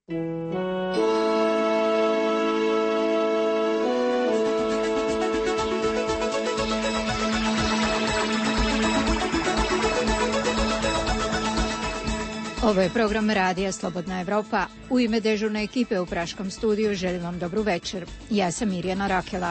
Ovo je program Radija Slobodna Evropa. U ime dežurne ekipe u Praškom studiju želim vam dobru večer. Ja sam Mirjana Rakela.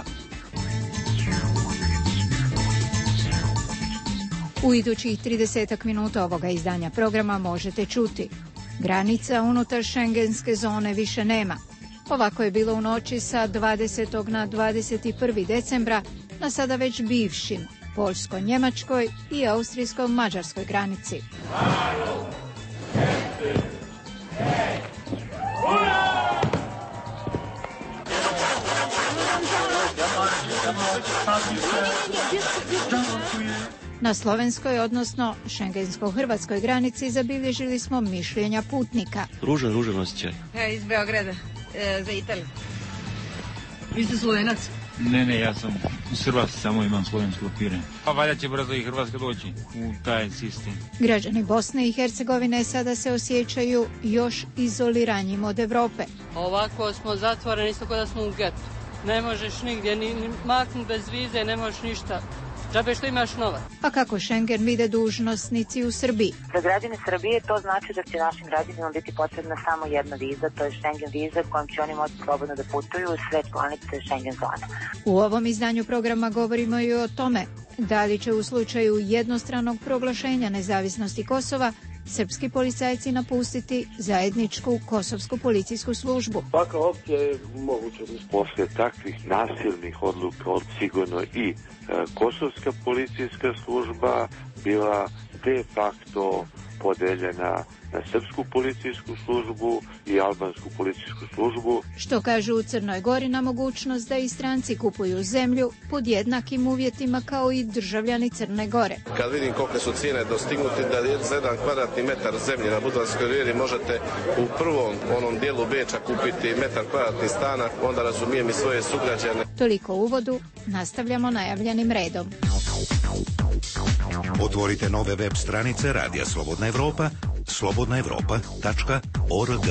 U idućih 30 minuta ovoga izdanja programa možete čuti: granica unutar šengenske zone više nema. Ovako je bilo u noći sa 20. na 21. decembra na sada već bivšim poljsko-njemačkoj i austrijsko-mađarskoj granici. Na slovenskoj, odnosno šengensko-hrvatskoj granici zabilježili smo mišljenja putnika. Ružan osjećaj. Ja iz Beograda, za Italiju. Vi ste Slovenac? Ne, ja sam Hrvat, samo imam slovensko papire. Pa valjda će brzo i Hrvatska doći u taj sistem. Građani Bosne i Hercegovine sada se osjećaju još izoliranjim od Evrope. Ovako smo zatvoreni, isto kao da smo u getu. Ne možeš nigdje, ni maknuti bez vize, ne možeš ništa. Džabe što imaš novac. A kako Schengen vide dužnosnici u Srbiji? Za građane Srbije to znači da će našim građanima biti potrebna samo jedna viza, to je Schengen viza kojom će oni moći slobodno da putuju u sve članice Schengen zone. U ovom izdanju programa govorimo i o tome da li će u slučaju jednostranog proglašenja nezavisnosti Kosova srpski policajci napustiti zajedničku kosovsku policijsku službu. Svaka opcija je moguća. Posle takvih nasilnih odluka sigurno i kosovska policijska služba bila de facto podeljena na srpsku policijsku službu i albansku policijsku službu. Što kažu u Crnoj Gori na mogućnost da i stranci kupuju zemlju pod jednakim uvjetima kao i državljani Crne Gore. Kad vidim kolike su cijene dostignuti, da za 1 kvadratni metar zemlje na Budarskoj rivijeri možete u prvom onom dijelu Beča kupiti metar kvadratni stana, onda razumijem i svoje sugrađane. Toliko u uvodu, nastavljamo najavljenim redom. Otvorite nove web stranice Radija Slobodna Evropa, slobodnaevropa.org.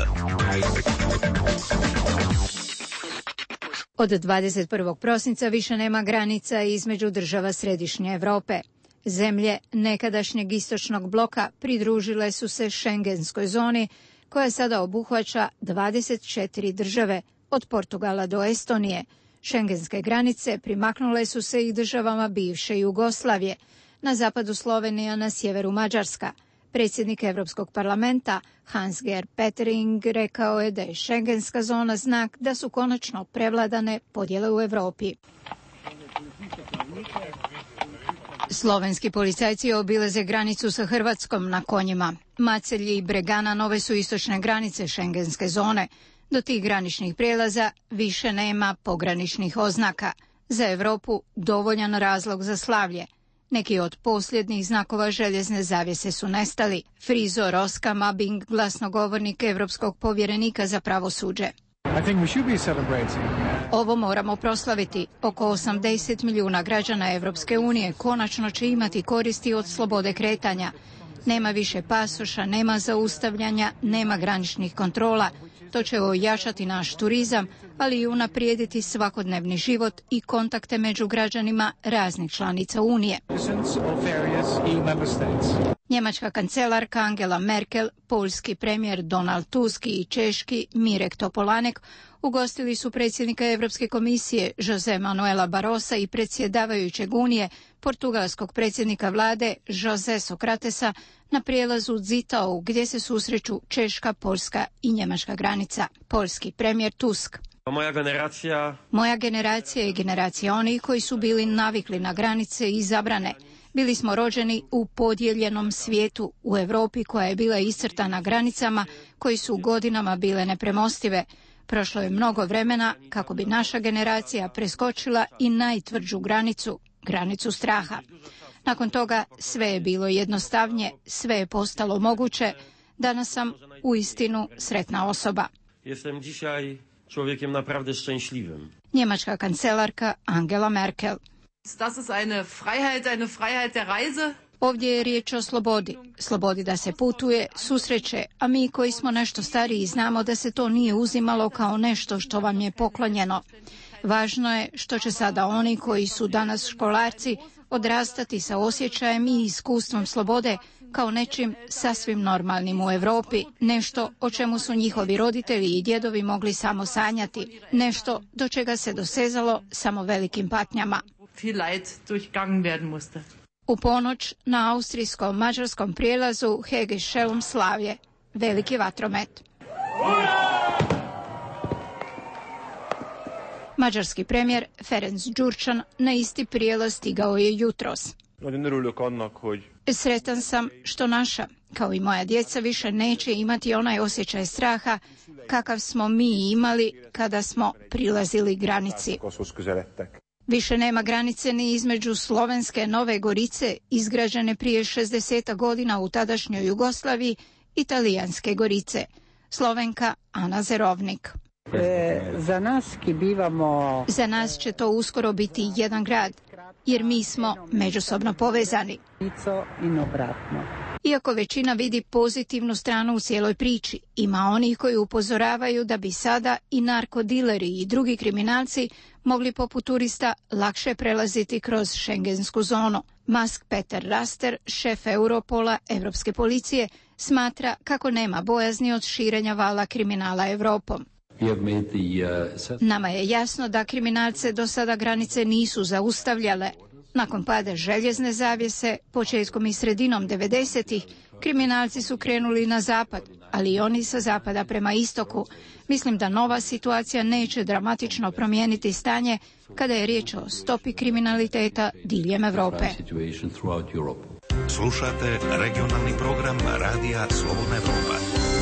Od 21. prosinca više nema granica između država središnje Evrope. Zemlje nekadašnjeg istočnog bloka pridružile su se šengenskoj zoni, koja sada obuhvaća 24 države, od Portugala do Estonije. Šengenske granice primaknule su se i državama bivše Jugoslavije, na zapadu Slovenija, na sjeveru Mađarska. Predsjednik Europskog parlamenta Hans-Gert Pöttering rekao je da je šengenska zona znak da su konačno prevladane podjele u Europi. Slovenski policajci obilaze granicu sa Hrvatskom na konjima. Macelji i Bregana nove su istočne granice šengenske zone. Do tih graničnih prijelaza više nema pograničnih oznaka. Za Europu dovoljan razlog za slavlje. Neki od posljednjih znakova željezne zavjese su nestali. Frizo Roska Mabing, glasnogovornik Europskog povjerenika za pravosuđe. Ovo moramo proslaviti. Oko 80 milijuna građana Europske unije konačno će imati koristi od slobode kretanja. Nema više pasoša, nema zaustavljanja, nema graničnih kontrola. To će ojačati naš turizam, ali i unaprijediti svakodnevni život i kontakte među građanima raznih članica Unije. Njemačka kancelarka Angela Merkel, poljski premijer Donald Tusk i češki Mirek Topolanek ugostili su predsjednika Europske komisije Jose Manuela Barrosa i predsjedavajućeg Unije, portugalskog predsjednika vlade Jose Sokratesa, na prijelazu Zittau, gdje se susreću češka, poljska i njemačka granica. Poljski premijer Tusk: Moja generacija je generacija onih koji su bili navikli na granice i zabrane. Bili smo rođeni u podijeljenom svijetu, u Europi koja je bila iscrtana granicama koji su godinama bile nepremostive. Prošlo je mnogo vremena kako bi naša generacija preskočila i najtvrđu granicu, granicu straha. Nakon toga sve je bilo jednostavnije, sve je postalo moguće. Danas sam uistinu sretna osoba. Jestem dzisiaj człowiekiem naprawdę szczęśliwym. Njemačka kancelarka Angela Merkel: Das ist eine Freiheit der Reise. Ovdje je riječ o slobodi. Slobodi da se putuje, susreće, a mi koji smo nešto stariji znamo da se to nije uzimalo kao nešto što vam je poklonjeno. Važno je što će sada oni koji su danas školarci odrastati sa osjećajem i iskustvom slobode kao nečim sasvim normalnim u Europi, nešto o čemu su njihovi roditelji i djedovi mogli samo sanjati, nešto do čega se dosezalo samo velikim patnjama. U ponoć na austrijsko-mađarskom prijelazu Hege-Schelm slavlje, veliki vatromet. Mađarski premijer Ferenc Gyurcsány na isti prijelaz stigao je jutros. Sretan sam što naša, kao i moja djeca, više neće imati onaj osjećaj straha kakav smo mi imali kada smo prilazili granici. Više nema granice ni između slovenske Nove Gorice, izgrađene prije 60 godina u tadašnjoj Jugoslaviji, i talijanske Gorice. Slovenka Ana Zerovnik. Za nas će to uskoro biti jedan grad, jer mi smo međusobno povezani. Iako većina vidi pozitivnu stranu u cijeloj priči, ima onih koji upozoravaju da bi sada i narkodileri i drugi kriminalci mogli poput turista lakše prelaziti kroz šengensku zonu. Mask Peter Raster, šef Europola, Europske policije, smatra kako nema bojazni od širenja vala kriminala Europom. Nama je jasno da kriminalce do sada granice nisu zaustavljale. Nakon pada željezne zavjese, početkom i sredinom 90-ih, kriminalci su krenuli na zapad, ali i oni sa zapada prema istoku. Mislim da nova situacija neće dramatično promijeniti stanje kada je riječ o stopi kriminaliteta diljem Europe. Slušate regionalni program Radija Slobodna Evropa.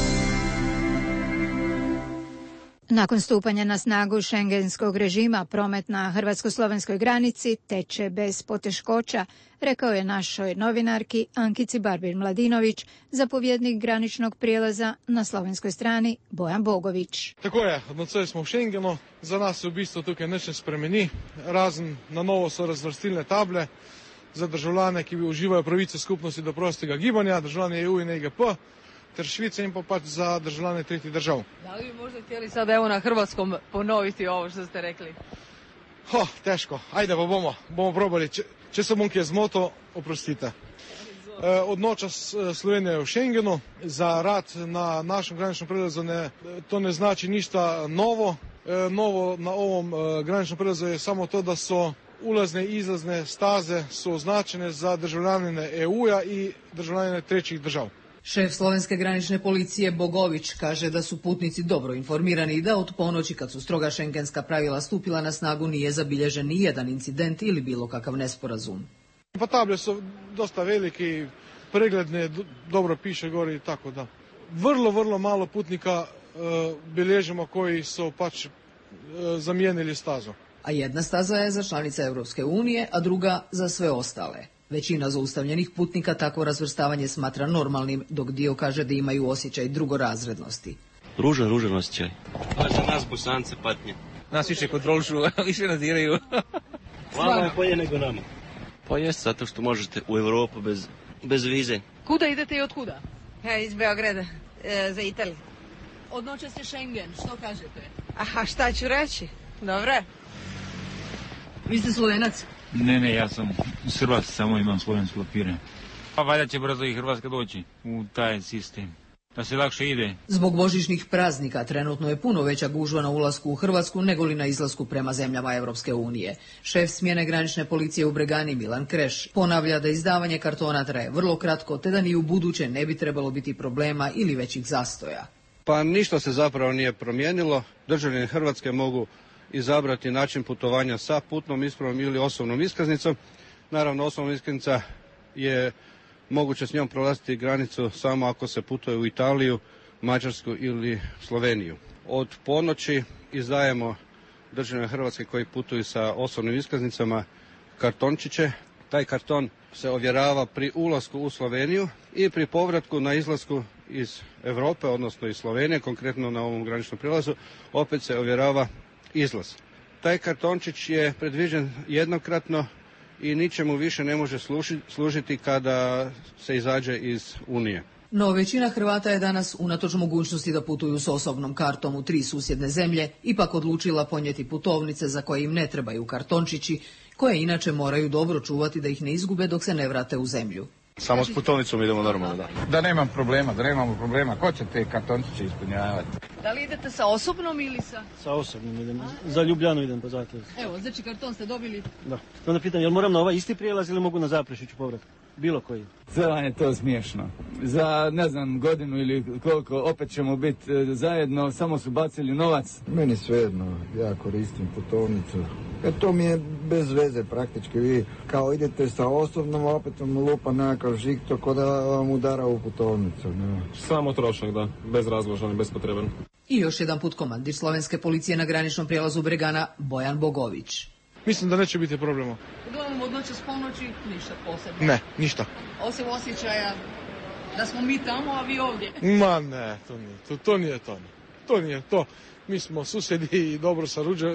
Nakon stupanja na snagu šengenskog režima, promet na hrvatsko-slovenskoj granici teče bez poteškoća, rekao je našoj novinarki Ankici Barbir-Mladinović, zapovjednik graničnog prijelaza na slovenskoj strani Bojan Bogović. Tako je, odnocoj smo v Schengenu, za nas se v bistvu tukaj nič ne spremeni, razen na novo so razvrstilne table za državljane, ki uživajo pravice skupnosti do prostega gibanja, državljane EU in EGP, ter Švice in pa pač za državljane tretjih držav. Da li bi možda htjeli sada evo na hrvatskom ponoviti ovo što ste rekli? Teško. Ajde pa bomo probali. Če se bom kje zmotil, oprostite. Odnoča Slovenija je v Schengenu, za rad na našem graničnom prelazu to ne znači ništa novo. Novo na ovom graničnom prelazu je samo to da so ulazne i izlazne staze su označene za državljane EU-a i državljane trećih držav. Šef slovenske granične policije Bogović kaže da su putnici dobro informirani i da od ponoći kad su stroga šengenska pravila stupila na snagu nije zabilježen ni jedan incident ili bilo kakav nesporazum. Pa table su dosta veliki, pregledne, dobro piše gori i tako da. Vrlo malo putnika bilježimo koji su pač zamijenili stazu. A jedna staza je za članice Europske unije, a druga za sve ostale. Većina zaustavljenih putnika takvo razvrstavanje smatra normalnim, dok dio kaže da imaju osjećaj drugorazrednosti. Ružan osjećaj. Pa za nas Bosance patnje. Nas više kontrolišu, više nadziraju. Vama je bolje nego nama. Pa jest, zato što možete u Europu bez vize. Kuda idete i od kuda? Ja iz Beograda, za Italiju. Odnoće se Schengen, što kažete? Aha, šta ću reći? Dobre. Vi ste Slovenac? Ne, ja sam Srbac, samo imam slovenske papire. Pa valjda će brzo i Hrvatska doći u taj sistem, da se lakše ide. Zbog božićnih praznika trenutno je puno veća gužva na ulasku u Hrvatsku nego li na izlasku prema zemljama Europske unije. Šef smjene granične policije u Bregani Milan Kreš ponavlja da izdavanje kartona traje vrlo kratko, te da ni u buduće ne bi trebalo biti problema ili većih zastoja. Pa ništa se zapravo nije promijenilo. Državljani Hrvatske mogu izabrati način putovanja sa putnom ispravom ili osobnom iskaznicom. Naravno, osobna iskaznica je moguće s njom prolaziti granicu samo ako se putuje u Italiju, Mađarsku ili Sloveniju. Od ponoći izdajemo državljane Hrvatske koji putuju sa osobnim iskaznicama kartončiće. Taj karton se ovjerava pri ulasku u Sloveniju i pri povratku na izlasku iz Europe, odnosno iz Slovenije, konkretno na ovom graničnom prijelazu, opet se ovjerava izlaz. Taj kartončić je predviđen jednokratno i ničemu više ne može služiti kada se izađe iz Unije. No većina Hrvata je danas, unatoč mogućnosti da putuju s osobnom kartom u 3 susjedne zemlje, ipak odlučila ponijeti putovnice za koje im ne trebaju kartončići, koje inače moraju dobro čuvati da ih ne izgube dok se ne vrate u zemlju. Samo s putovnicom idemo normalno, da. Da nemamo problema. Ko će te kartončiće ispunjavati? Da li idete sa osobnom ili sa... Sa osobnom idem. Za Ljubljanu idem po Zaključku. Evo, znači karton ste dobili? Da. Onda pitam, jel moram na ovaj isti prijelaz ili mogu na Zaprešiću povrat? Bilo koji. Sve vam je to smiješno. Za, ne znam, godinu ili koliko opet ćemo biti zajedno, samo su bacili novac. Meni svejedno, ja koristim putovnicu. To mi je bez veze praktički. Vi kao idete sa osobnom, opet vam lupa nekakav žig, ko da vam udara u putovnicu. Ne. Samo trošak, da. Bezrazložan i bespotreban. I još jedan put komandir slovenske policije na graničnom prijelazu Bregana, Bojan Bogović. Mislim da neće biti problema. Uglavnom od noća s ponoći ništa posebno. Ne, ništa. Osim osjećaja da smo mi tamo, a vi ovdje. Ma ne, to nije to. To nije to. Mi smo susjedi i dobro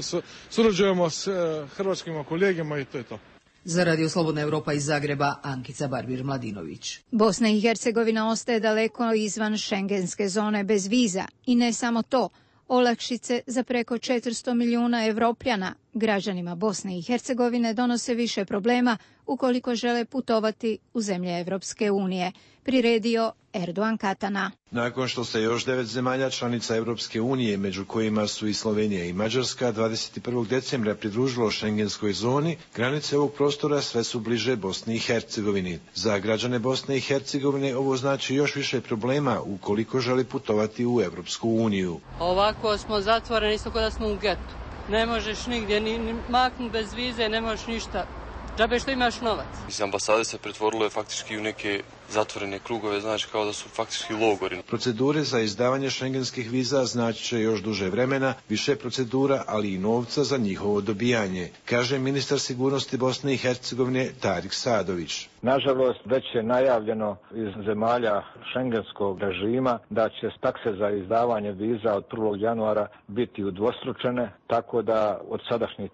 surađujemo s hrvatskim kolegama i to je to. Za Radio Slobodna Europa iz Zagreba, Ankica Barbir-Mladinović. Bosna i Hercegovina ostaje daleko izvan šengenske zone bez viza. I ne samo to, olakšice za preko 400 milijuna Evropljana građanima Bosne i Hercegovine donose više problema ukoliko žele putovati u zemlje Evropske unije, priredio Erdogan Katana. Nakon što se još 9 zemalja članica Evropske unije, među kojima su i Slovenija i Mađarska, 21. decembra pridružilo šengenskoj zoni, granice ovog prostora sve su bliže Bosni i Hercegovini. Za građane Bosne i Hercegovine ovo znači još više problema ukoliko žele putovati u Evropsku uniju. Ovako smo zatvoreni, isto kao da smo u getu. Ne možeš nigdje ni maknuti bez vize, ne možeš ništa. Džabe što imaš novac. Ambasade se pretvorile faktički u neke zatvorene krugove, znači kao da su faktički logori. Procedure za izdavanje šengenskih viza znači će još duže vremena, više procedura, ali i novca za njihovo dobijanje, kaže ministar sigurnosti Bosne i Hercegovine Tarik Sadović. Nažalost, već je najavljeno iz zemalja šengenskog režima da će takse za izdavanje viza od 1. januara biti udvostručene, tako da od sadašnjih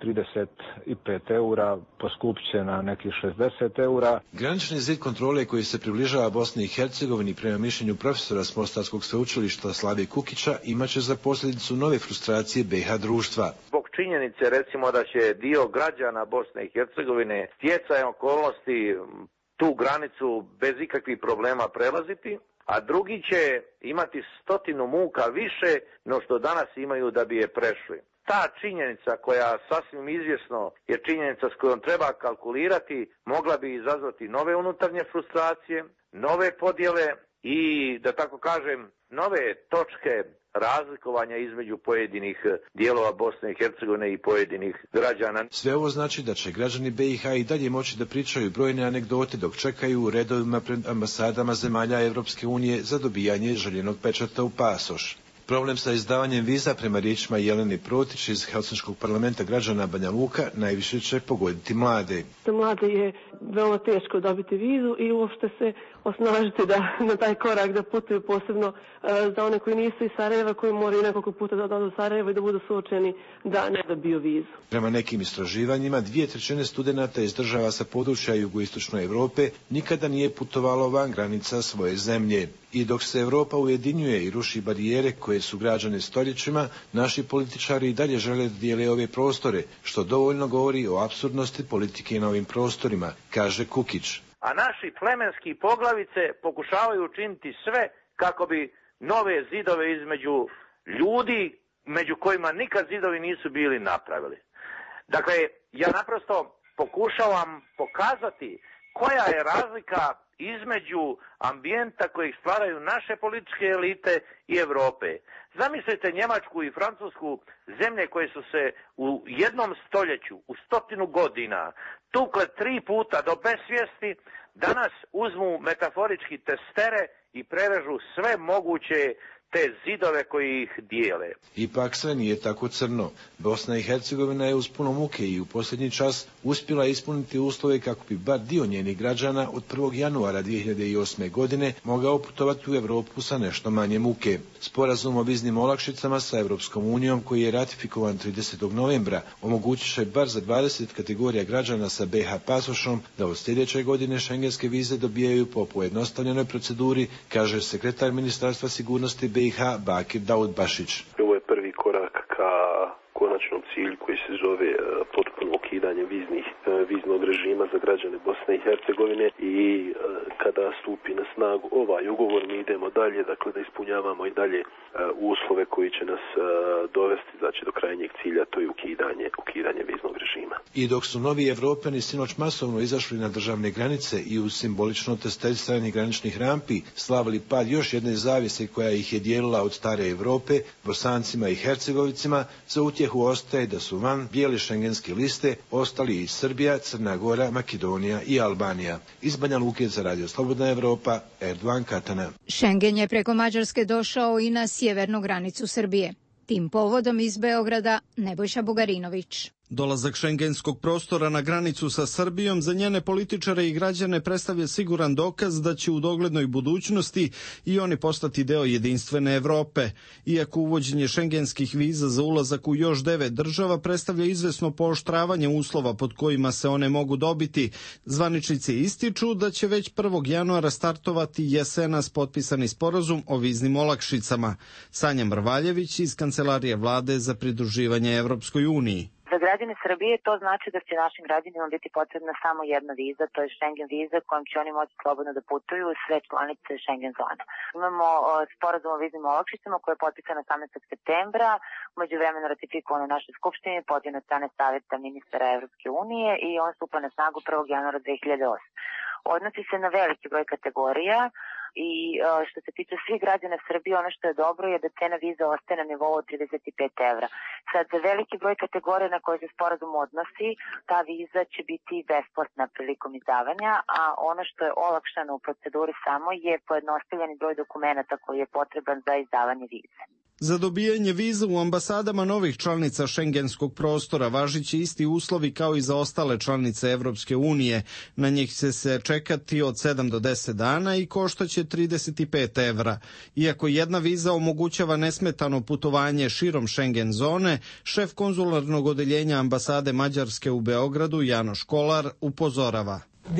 35 eura poskupit će na nekih 60 eura. Granični zid kontrole koji se približava Bosni i Hercegovini prema mišljenju profesora s Mostarskog sveučilišta Slave Kukića imaće za posljedicu nove frustracije BiH društva. Zbog činjenice recimo da će dio građana Bosne i Hercegovine stjecajem okolnosti tu granicu bez ikakvih problema prelaziti, a drugi će imati 100 muka više no što danas imaju da bi je prešli. Ta činjenica koja sasvim izvjesno je činjenica s kojom treba kalkulirati, mogla bi izazvati nove unutarnje frustracije, nove podjele i, da tako kažem, nove točke razlikovanja između pojedinih dijelova Bosne i Hercegovine i pojedinih građana. Sve ovo znači da će građani BiH i dalje moći da pričaju brojne anegdote dok čekaju u redovima pred ambasadama zemalja Evropske unije za dobijanje željenog pečata u pasoš. Problem sa izdavanjem viza, prema riječima Jelene Protić iz Helsinškog parlamenta građana Banja Luka, najviše će pogoditi mlade. Za mlade je veoma teško dobiti vizu i uopšte se osnažiti da na taj korak da putuju, posebno za one koji nisu iz Sarajeva, koji moraju nekoliko puta da odu u Sarajevo i da budu suočeni da ne dobiju vizu. Prema nekim istraživanjima, 2/3 studenata iz država sa područja jugoistočne Europe nikada nije putovalo van granica svoje zemlje. I dok se Europa ujedinjuje i ruši barijere koje su građane stoljećima, naši političari i dalje žele da dijele ove prostore, što dovoljno govori o apsurdnosti politike na ovim prostorima, kaže Kukić. A naši plemenski poglavice pokušavaju učiniti sve kako bi nove zidove između ljudi, među kojima nikad zidovi nisu bili, napravili. Dakle, ja naprosto pokušavam pokazati koja je razlika između ambijenta kojeg stvaraju naše političke elite i Europe. Zamislite Njemačku i Francusku, zemlje koje su se u jednom stoljeću, u 100 godina, tukle 3 puta do besvijesti, danas uzmu metaforički testere i prerežu sve moguće te zidove koji ih dijele. Ipak sve nije tako crno. Bosna i Hercegovina je uz puno muke i u posljednji čas uspjela ispuniti uslove kako bi bar dio njenih građana od 1. januara 2008. godine mogao putovati u Europu sa nešto manje muke. Sporazum o viznim olakšicama sa Europskom unijom koji je ratifikovan 30. novembra omogućit će bar za 20 kategorija građana sa BiH pasošom da od sljedeće godine šengenske vize dobijaju po pojednostavljenoj proceduri, kaže sekretar Ministarstva sigurnosti BiH Bakir Daudbašić. Ovo je prvi korak ka konačnom cilju koji se zove potpuno ukidanje viznog režima za građane Bosne i Hercegovine i kada stupi na snagu ovaj ugovor mi idemo dalje, dakle da ispunjavamo i dalje uslove koji će nas dovesti znači do krajnjeg cilja, to je ukidanje viznog režima. I dok su novi Evropljani sinoć masovno izašli na državne granice i uz simbolično testiranje graničnih rampi slavili pad još jedne zavjese koja ih je dijelila od stare Europe, Bosancima i Hercegovicima, za utjehu ostaje da su van bijele šengenske liste ostali i Srbija, Crna Gora, Makedonija i Albanija. Iz Banja Luke za Radio Slobodna Evropa, Erdogan Katana. Schengen je preko Mađarske došao i na sjevernu granicu Srbije. Tim povodom iz Beograda Nebojša Bugarinović. Dolazak šengenskog prostora na granicu sa Srbijom za njene političare i građane predstavlja siguran dokaz da će u doglednoj budućnosti i oni postati deo jedinstvene Evrope. Iako uvođenje šengenskih viza za ulazak u još 9 država predstavlja izvesno pooštravanje uslova pod kojima se one mogu dobiti, zvaničnici ističu da će već 1. januara startovati jesenas potpisani sporazum o viznim olakšicama. Sanja Mrvaljević iz Kancelarije vlade za pridruživanje Evropskoj uniji. Za građane Srbije to znači da će našim građanima biti potrebna samo jedna viza, to je Schengen viza kojom će oni moći slobodno da putuju u sve članice Schengen zone. Imamo sporazum o viznim olakšicama koji je potpisan 18. septembra, umeđuvremeno ratifikovan u našoj skupštini, podnesen od strane Saveta ministara Evropske unije i on stupa na snagu 1. januara 2008. Odnosi se na veliki broj kategorija i što se tiče svih građana Srbije, ono što je dobro je da cena viza ostaje na nivou od 35 evra. Sad, za veliki broj kategorija na koje se sporazum odnosi, ta viza će biti besplatna prilikom izdavanja, a ono što je olakšano u proceduri samo je pojednostavljeni broj dokumenata koji je potreban za izdavanje vize. Za dobijanje viza u ambasadama novih članica šengenskog prostora važiće isti uslovi kao i za ostale članice Evropske unije. Na njih će se čekati od 7 do 10 dana i koštaće 35 evra. Iako jedna viza omogućava nesmetano putovanje širom Schengen zone, šef konzularnog odeljenja ambasade Mađarske u Beogradu Janoš Kolar upozorava.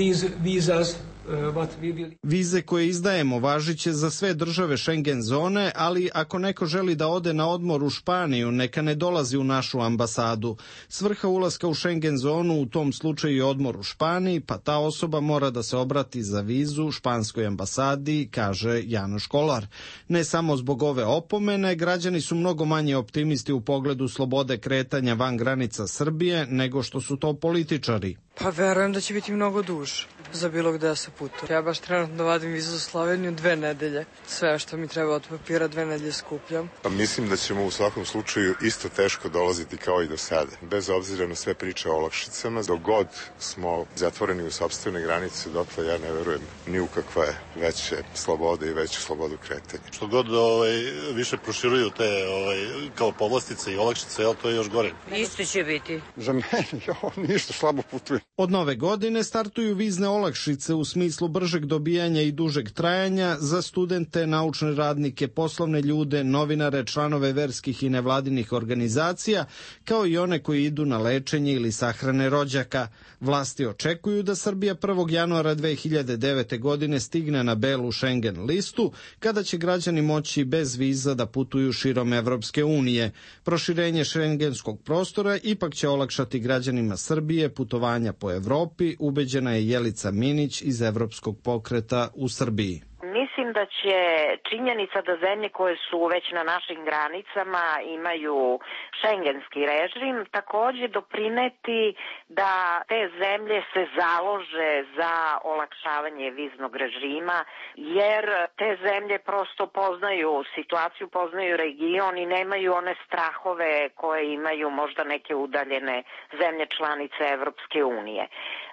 Vize koje izdajemo važiće za sve države Schengen zone, ali ako neko želi da ode na odmor u Španiju, neka ne dolazi u našu ambasadu. Svrha ulaska u Schengen zonu u tom slučaju je odmor u Španiji, pa ta osoba mora da se obrati za vizu španskoj ambasadi, kaže Janoš Kolar. Ne samo zbog ove opomene, građani su mnogo manje optimisti u pogledu slobode kretanja van granica Srbije nego što su to političari. Pa verujem da će biti mnogo duže za bilo gde se putuje. Ja baš trenutno vadim vizu za Sloveniju 2 nedelje. Sve što mi treba od papira 2 nedelje skupljam. Pa mislim da ćemo u svakom slučaju isto teško dolaziti kao i do sada. Bez obzira na sve priče o olakšicama, dok god smo zatvoreni u sopstvene granice, dotle ja ne verujem ni u kakve veće slobode i veću slobodu kretanja. Što god više proširuju te kao povlastice i olakšice, to je još gore. Isto će biti. Za mene, ništa, slabo putujem. Od nove godine startuju vizne olakšice u smislu bržeg dobijanja i dužeg trajanja za studente, naučne radnike, poslovne ljude, novinare, članove verskih i nevladinih organizacija, kao i one koji idu na lečenje ili sahrane rođaka. Vlasti očekuju da Srbija 1. januara 2009. godine stigne na belu Schengen listu, kada će građani moći bez viza da putuju širom Evropske unije. Proširenje šengenskog prostora ipak će olakšati građanima Srbije putovanja po Evropi, ubeđena je Jelica Minić iz Evropskog pokreta u Srbiji. Mislim da će činjenica da zemlje koje su već na našim granicama imaju šengenski režim također doprineti da te zemlje se založe za olakšavanje viznog režima, jer te zemlje prosto poznaju situaciju, poznaju region i nemaju one strahove koje imaju možda neke udaljene zemlje članice Evropske unije.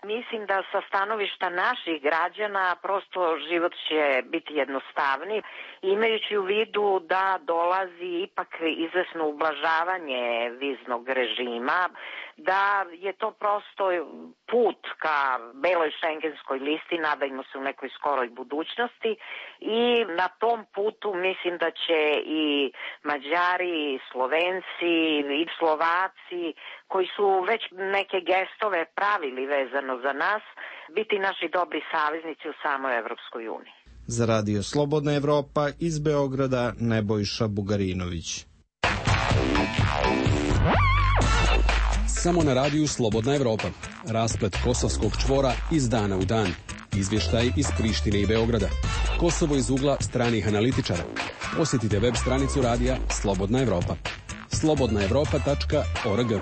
Mislim da sa stanovišta naših građana prosto život će biti jednostavniji, imajući u vidu da dolazi ipak izvesno ublažavanje viznog režima, da je to prosto put ka beloj šengenskoj listi, nadajmo se u nekoj skoroj budućnosti, i na tom putu mislim da će i Mađari, i Slovenci, i Slovaci, koji su već neke gestove pravili vezano za nas, biti naši dobri saveznici u samoj Evropskoj uniji. Za Radio Slobodna Evropa iz Beograda Nebojša Bugarinović. Samo na radiju Slobodna Evropa. Rasplet kosovskog čvora iz dana u dan. Izvještaj iz Prištine i Beograda. Kosovo iz ugla stranih analitičara. Posjetite web stranicu radija Slobodna Evropa. slobodnaevropa.org.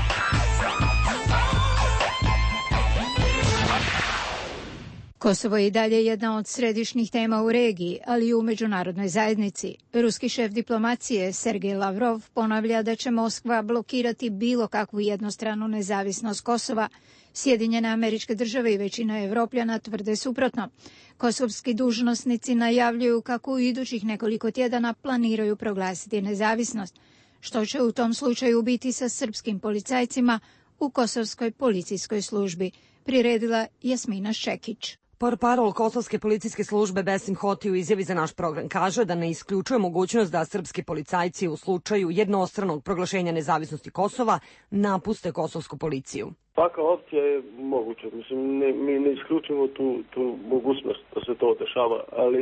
Kosovo je i dalje jedna od središnjih tema u regiji, ali i u međunarodnoj zajednici. Ruski šef diplomacije Sergej Lavrov ponavlja da će Moskva blokirati bilo kakvu jednostranu nezavisnost Kosova. Sjedinjene Američke Države i većina Evropljana tvrde suprotno. Kosovski dužnosnici najavljuju kako u idućih nekoliko tjedana planiraju proglasiti nezavisnost. Što će u tom slučaju biti sa srpskim policajcima u kosovskoj policijskoj službi, priredila Jasmina Šekić. Portparol Kosovske policijske službe Besim Hoti u izjavi za naš program kaže da ne isključuje mogućnost da srpski policajci u slučaju jednostranog proglašenja nezavisnosti Kosova napuste kosovsku policiju. Takva opcija je moguća. Mislim, mi ne isključujemo tu mogućnost da se to dešava, ali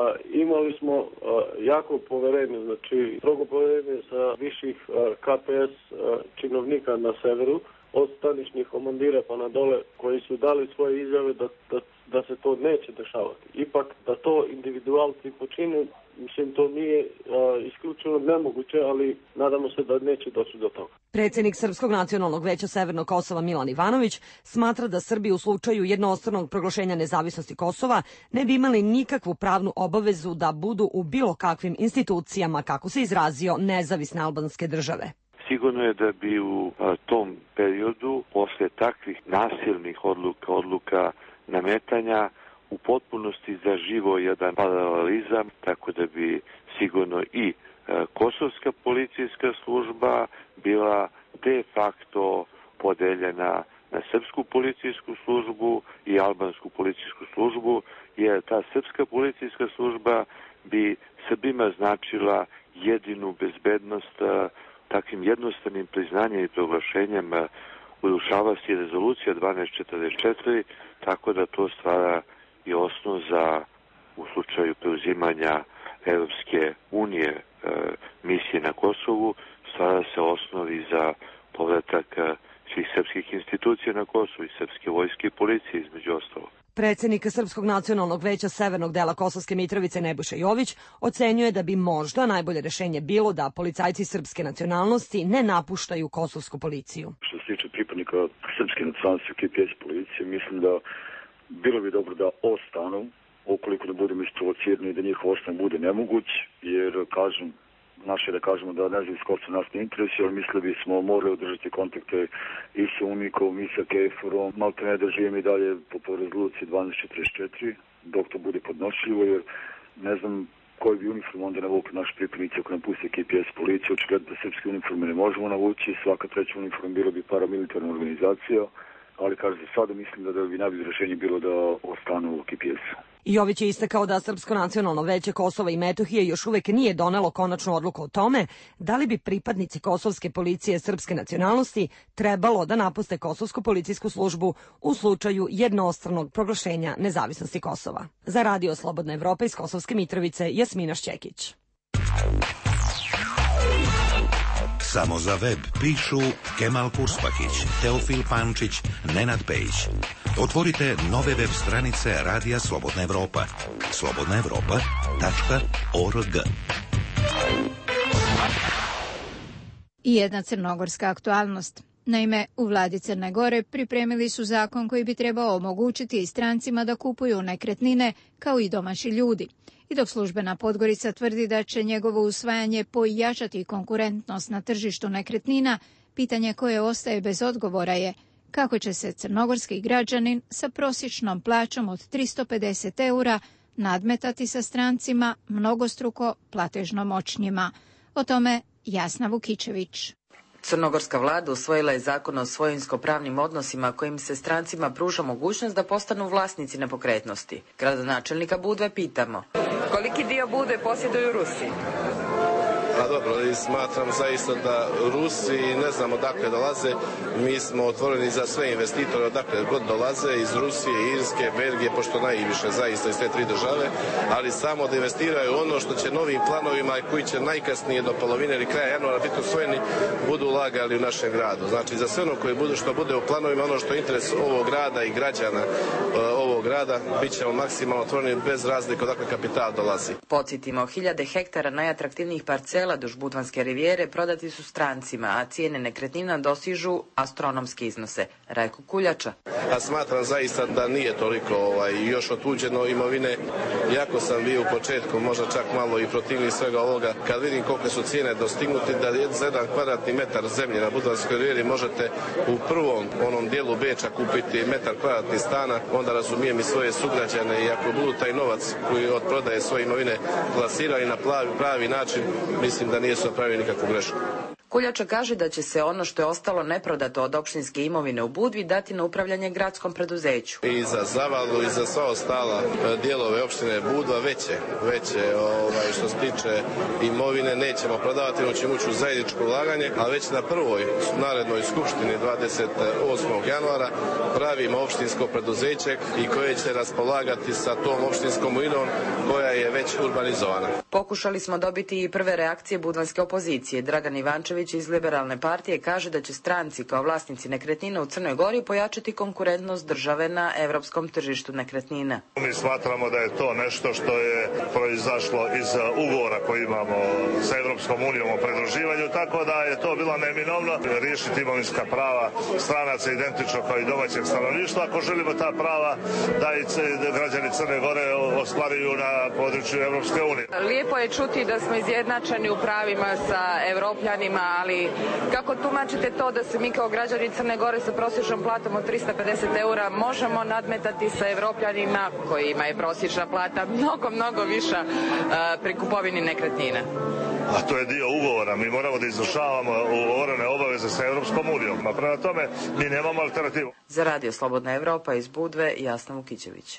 imali smo jako poverenje, znači strogo poverenje sa viših KPS činovnika na severu, od staničnih komandira pa na dole, koji su dali svoje izjave da se to neće dešavati. Ipak da to individualci počine, mislim, to nije isključivo nemoguće, ali nadamo se da neće doći do toga. Predsjednik Srpskog nacionalnog veća Severnog Kosova Milan Ivanović smatra da Srbi u slučaju jednostranog proglašenja nezavisnosti Kosova ne bi imali nikakvu pravnu obavezu da budu u bilo kakvim institucijama, kako se izrazio, nezavisne albanske države. Sigurno je da bi u tom periodu, posle takvih nasilnih odluka nametanja, u potpunosti zaživo jedan paralelizam, tako da bi sigurno i kosovska policijska služba bila de facto podeljena na srpsku policijsku službu i albansku policijsku službu, jer ta srpska policijska služba bi Srbima značila jedinu bezbednost. Takvim jednostavnim priznanjem i proglašenjem urušava se rezolucija 1244, tako da to stvara i osnov za, u slučaju preuzimanja Evropske unije misije na Kosovu, stvara se osnovi za povratak svih srpskih institucija na Kosovu i srpske vojske i policije između ostalog. Predsjednik Srpskog nacionalnog veća severnog dela Kosovske Mitrovice Nebojša Jović ocenjuje da bi možda najbolje rješenje bilo da policajci srpske nacionalnosti ne napuštaju kosovsku policiju. Što se tiče pripadnika srpske nacionalnosti u KPS policiji, mislim da bilo bi dobro da ostanu, ukoliko ne budemo isprovocirani i da njihov ostan bude nemoguć, jer kažem, naše da kažemo da nezavisnost Kosova nas ne interesuje, ali mislim da bismo morali održati kontakte i sa UNMIK-om i sa KFOR-om, malo te ne da živim i dalje po rezoluciji 1244, dok to bude podnošljivo, jer ne znam koji bi uniform onda navukli naši pripadnici ako nam puste KPS policiju. Očigledno da srpske uniforme ne možemo navući, svaka treća uniform bilo bi paramilitarna organizacija, ali kaže za sada mislim da bi najbolje rješenje bilo da ostanu u KPS-u. Jović je istakao da Srpsko nacionalno veće Kosova i Metohije još uvek nije donelo konačnu odluku o tome da li bi pripadnici kosovske policije srpske nacionalnosti trebalo da napuste kosovsku policijsku službu u slučaju jednostranog proglašenja nezavisnosti Kosova. Za Radio Slobodna Evropa iz Kosovske Mitrovice, Jasmina Šćekić. Samo za web pišu Kemal Kurspakić, Teofil Pančić, Nenad Pejić. Otvorite nove web stranice Radija Slobodna Evropa. slobodnaevropa.org. I jedna crnogorska aktualnost. Naime, u vladi Crne Gore pripremili su zakon koji bi trebao omogućiti strancima da kupuju nekretnine kao i domaći ljudi. I dok službena Podgorica tvrdi da će njegovo usvajanje pojačati konkurentnost na tržištu nekretnina, pitanje koje ostaje bez odgovora je kako će se crnogorski građanin sa prosječnom plaćom od 350 eura nadmetati sa strancima mnogostruko platežno moćnjima. O tome Jasna Vukičević. Crnogorska vlada usvojila je zakon o svojinsko-pravnim odnosima kojim se strancima pruža mogućnost da postanu vlasnici nepokretnosti. Gradonačelnika Budve pitamo: koliki dio Budve posjeduju Rusi? Pa dobro, i smatram zaista da Rusi ne znam odakle dolaze. Mi smo otvoreni za sve investitore odakle god dolaze, iz Rusije, Irske, Belgije, pošto najviše zaista iz te tri države, ali samo da investiraju ono što će novim planovima koji će najkasnije do polovine ili kraja januara biti usvojeni, budu ulagali u našem gradu. Znači za sve ono što bude u planovima, ono što je interes ovog grada i građana ovog grada, bit ćemo maksimalno otvoreni bez razlike odakle kapital dolazi. Podsjetimo, 1000 hektara najatraktivnijih parcela duž Budvanske rivijere prodati su strancima, a cijene nekretnina dosižu astronomske iznose. Rajko Kuljača. A smatram zaista da nije toliko još otuđeno imovine. Iako sam bio u početku možda čak malo i protivnik svega ovoga, kad vidim koliko su cijene dostignuti, da za 1 kvadratni metar zemlje na Budvanskoj rivijeri možete u prvom onom dijelu Beča kupiti metar kvadratni stana, onda razumijem i svoje sugrađane, i ako budu taj novac koji od prodaje svoje imovine plasirali na pravi način, mislim da nije su napravili nikakvu grešku. Kuljača kaže da će se ono što je ostalo neprodato od opštinske imovine u Budvi dati na upravljanje gradskom preduzeću. I za Zavalu i za sva ostala dijelove opštine Budva veće što se tiče imovine nećemo prodavati, no ćemo ući u zajedničko ulaganje, a već na prvoj narednoj skupštini 28. januara pravimo opštinsko preduzeće i koje će raspolagati sa tom opštinskom imovinom koja je već urbanizovana. Pokušali smo dobiti i prve reakcije budvanske opozicije. Dragan Ivančević iz Liberalne partije kaže da će stranci kao vlasnici nekretnina u Crnoj Gori pojačati konkurentnost države na evropskom tržištu nekretnina. Mi smatramo da je to nešto što je proizašlo iz ugovora koji imamo sa Evropskom unijom o pridruživanju, tako da je to bilo neminovno riješiti imovinska prava stranaca identično kao i domaćeg stanovništva, ako želimo ta prava da i građani Crne Gore ostvaruju na području Evropske unije. Lijepo je čuti da smo izjednačeni u pravima sa evropljanima, ali kako tumačite to da se mi kao građani Crne Gore sa prosječnom platom od 350 eura možemo nadmetati sa evropljanima kojima je prosječna plata mnogo viša pri kupovini nekretnina? A to je dio ugovora. Mi moramo da izvršavamo ugovorene obaveze sa Evropskom unijom. A prema tome mi nemamo alternativu. Za Radio Slobodna Evropa iz Budve, Jasna Vukičević.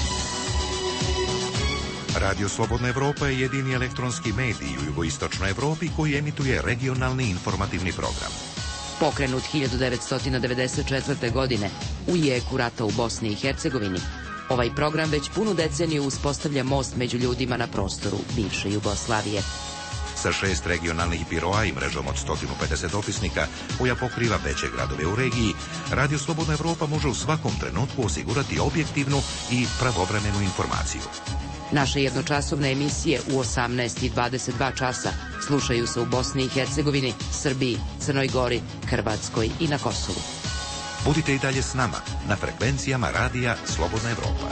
Radio Slobodna Evropa je jedini elektronski medij u jugoistočnoj Evropi koji emituje regionalni informativni program. Pokrenut 1994. godine u jeku rata u Bosni i Hercegovini, ovaj program već punu deceniju uspostavlja most među ljudima na prostoru bivše Jugoslavije. Sa 6 regionalnih biroa i mrežom od 150 dopisnika koja pokriva veće gradove u regiji, Radio Slobodna Evropa može u svakom trenutku osigurati objektivnu i pravovremenu informaciju. Naše jednočasovne emisije u 18 i 22 časa slušaju se u Bosni i Hercegovini, Srbiji, Crnoj Gori, Hrvatskoj i na Kosovu. Budite i dalje s nama na frekvencijama Radija Slobodna Evropa.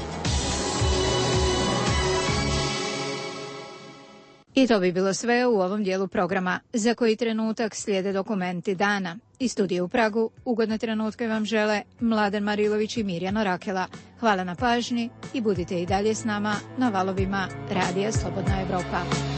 I to bi bilo sve u ovom dijelu programa. Za koji trenutak slijede dokumenti dana. Iz studija u Pragu ugodne trenutke vam žele Mladen Marilović i Mirjana Rakela. Hvala na pažnji i budite i dalje s nama na valovima Radija Slobodna Evropa.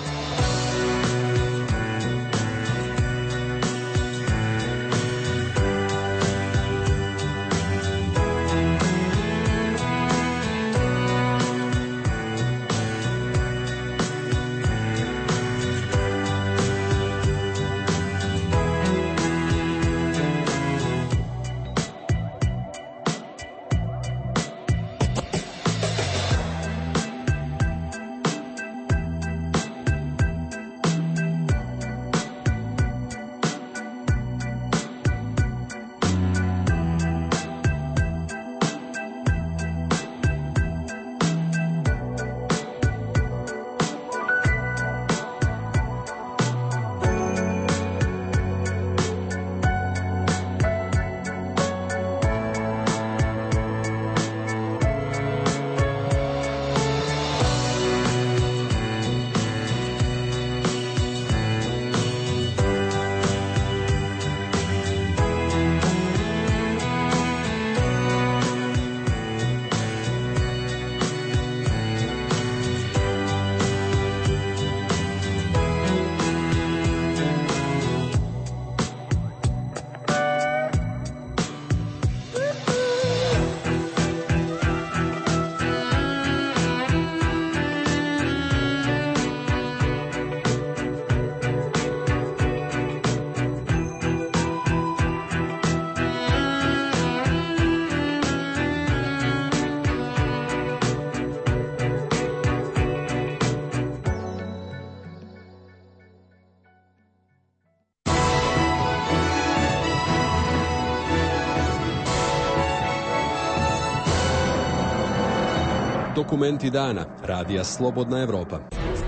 Dokumenti dana. Radija Slobodna Evropa.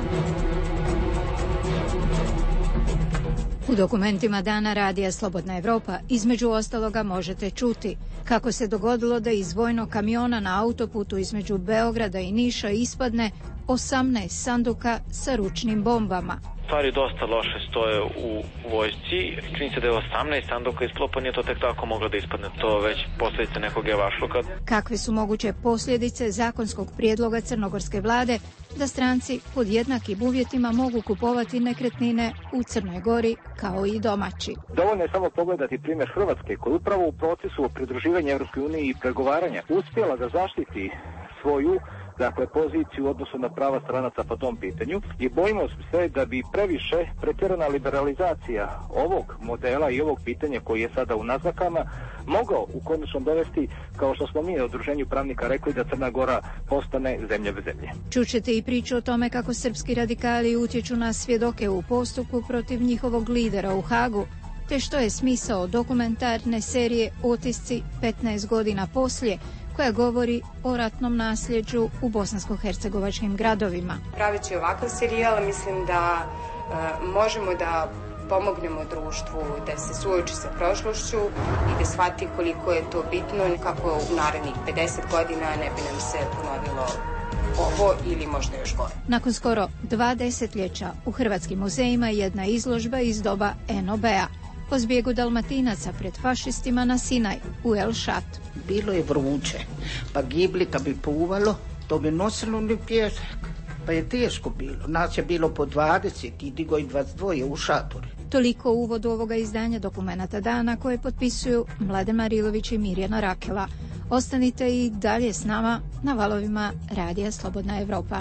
U dokumentima dana Radija Slobodna Evropa između ostaloga možete čuti kako se dogodilo da iz vojnog kamiona na autoputu između Beograda i Niša ispadne 18 sanduka sa ručnim bombama. Stvari dosta loše stoje u vojsci. Čini se da je 18 sanduka ispalo, pa nije to tek tako moglo da ispadne. To već posljedice nekog javašluka. Kakve su moguće posljedice zakonskog prijedloga crnogorske vlade da stranci pod jednakim uvjetima mogu kupovati nekretnine u Crnoj Gori kao i domaći? Dovoljno je samo pogledati primjer Hrvatske, koja upravo u procesu pridruživanja Evropskoj uniji i pregovaranja uspjela da zaštiti svoju poziciju u odnosu na prava stranaca po tom pitanju i bojimo se da bi previše pretjerana liberalizacija ovog modela i ovog pitanja koji je sada u naznakama mogao u konačnom dovesti, kao što smo mi u Udruženju pravnika rekli, da Crna Gora postane zemlja bez zemlje. Čućete i priču o tome kako srpski radikali utječu na svjedoke u postupku protiv njihovog lidera u Hagu, te što je smisao dokumentarne serije Otisci 15 godina poslije, koja govori o ratnom nasljeđu u bosansko-hercegovačkim gradovima. Praveći ovakav serijal, mislim da možemo da pomognemo društvu da se suoči sa prošlošću i da shvati koliko je to bitno, kako u narednih 50 godina ne bi nam se ponovilo ovo ili možda još gore. Nakon skoro 2 desetljeća u hrvatskim muzejima je jedna izložba iz doba NOB-a o zbjegu Dalmatinaca pred fašistima na Sinaj u El Šat. Bilo je vruće, pa gibli kad bi puvalo, to bi nosilo ni pjesak, pa je teško bilo. Nas je bilo po 20 i digo i 22 u šatore. Toliko u uvodu ovoga izdanja Dokumenata dana koje potpisuju Mladen Marilović i Mirjana Rakela. Ostanite i dalje s nama na valovima Radija Slobodna Evropa.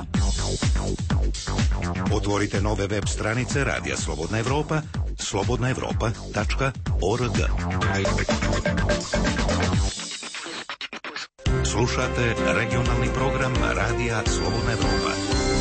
Otvorite nove web stranice Radija Slobodna Evropa, slobodnaevropa.org. Slušate regionalni program Radija Slobodna Evropa.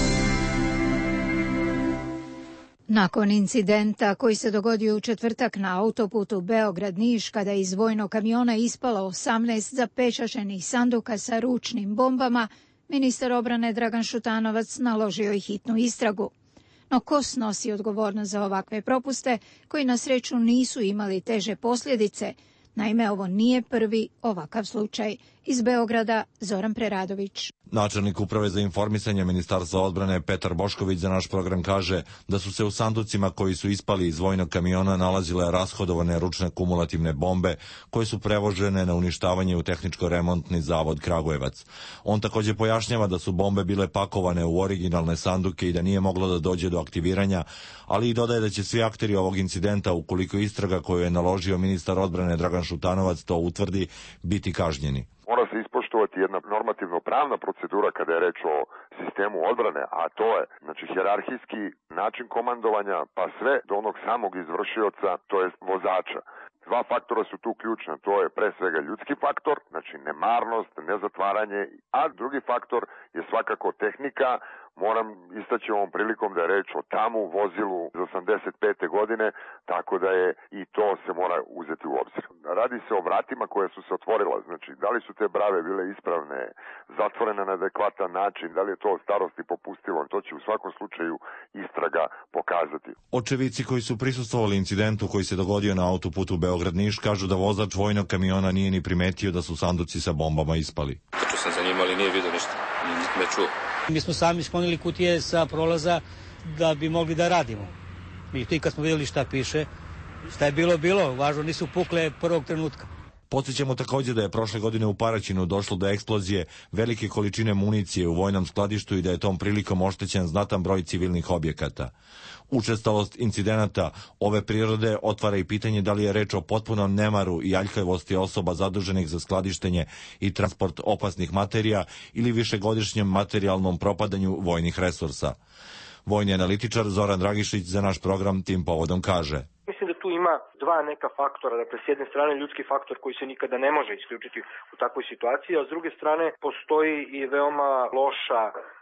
Nakon incidenta koji se dogodio u četvrtak na autoputu Beograd-Niš, kada je iz vojnog kamiona ispalo 18 zapečaćenih sanduka sa ručnim bombama, ministar obrane Dragan Šutanovac naložio je hitnu istragu. No ko snosi odgovornost za ovakve propuste koji na sreću nisu imali teže posljedice? Naime, ovo nije prvi ovakav slučaj. Iz Beograda Zoran Preradović. Načelnik uprave za informisanje Ministarstva odbrane Petar Bošković za naš program kaže da su se u sanducima koji su ispali iz vojnog kamiona nalazile rashodovane ručne kumulativne bombe koje su prevožene na uništavanje u tehničko-remontni zavod Kragujevac. On također pojašnjava da su bombe bile pakovane u originalne sanduke i da nije moglo da dođe do aktiviranja, ali i dodaje da će svi akteri ovog incidenta, ukoliko istraga koju je naložio ministar odbrane Dragan Šutanovac to utvrdi, biti kažnjeni. Mora se ispoštovati jedna normativno-pravna procedura kada je reč o sistemu odbrane, a to je hijerarhijski način komandovanja pa sve do onog samog izvršioca, to jest vozača. Dva faktora su tu ključna, to je pre svega ljudski faktor, nemarnost, nezatvaranje, a drugi faktor je svakako tehnika. Moram istaći ovom prilikom da je reč o tamu vozilu iz 85. godine, tako da je i to se mora uzeti u obzir. Radi se o vratima koje su se otvorila, da li su te brave bile ispravne, zatvorene na adekvatan način, da li je to starosti popustilo, to će u svakom slučaju istraga pokazati. Očevici koji su prisustvovali incidentu koji se dogodio na autoputu Beograd-Niš kažu da vozač vojnog kamiona nije ni primetio da su sanduci sa bombama ispali. Trčao sam za njima, ali nije vidio ništa, ne čuo. Mi smo sami sklonili kutije sa prolaza da bi mogli da radimo. I tu kad smo vidjeli šta piše, šta je bilo, važno nisu pukle prvog trenutka. Podsjećamo također da je prošle godine u Paraćinu došlo do eksplozije velike količine municije u vojnom skladištu i da je tom prilikom oštećen znatan broj civilnih objekata. Učestalost incidenata ove prirode otvara i pitanje da li je reč o potpunom nemaru i aljkavosti osoba zaduženih za skladištenje i transport opasnih materija ili višegodišnjem materijalnom propadanju vojnih resursa. Vojni analitičar Zoran Dragišić za naš program tim povodom kaže: Mislim da tu ima dva neka faktora, dakle s jedne strane ljudski faktor koji se nikada ne može isključiti u takvoj situaciji, a s druge strane postoji i veoma loša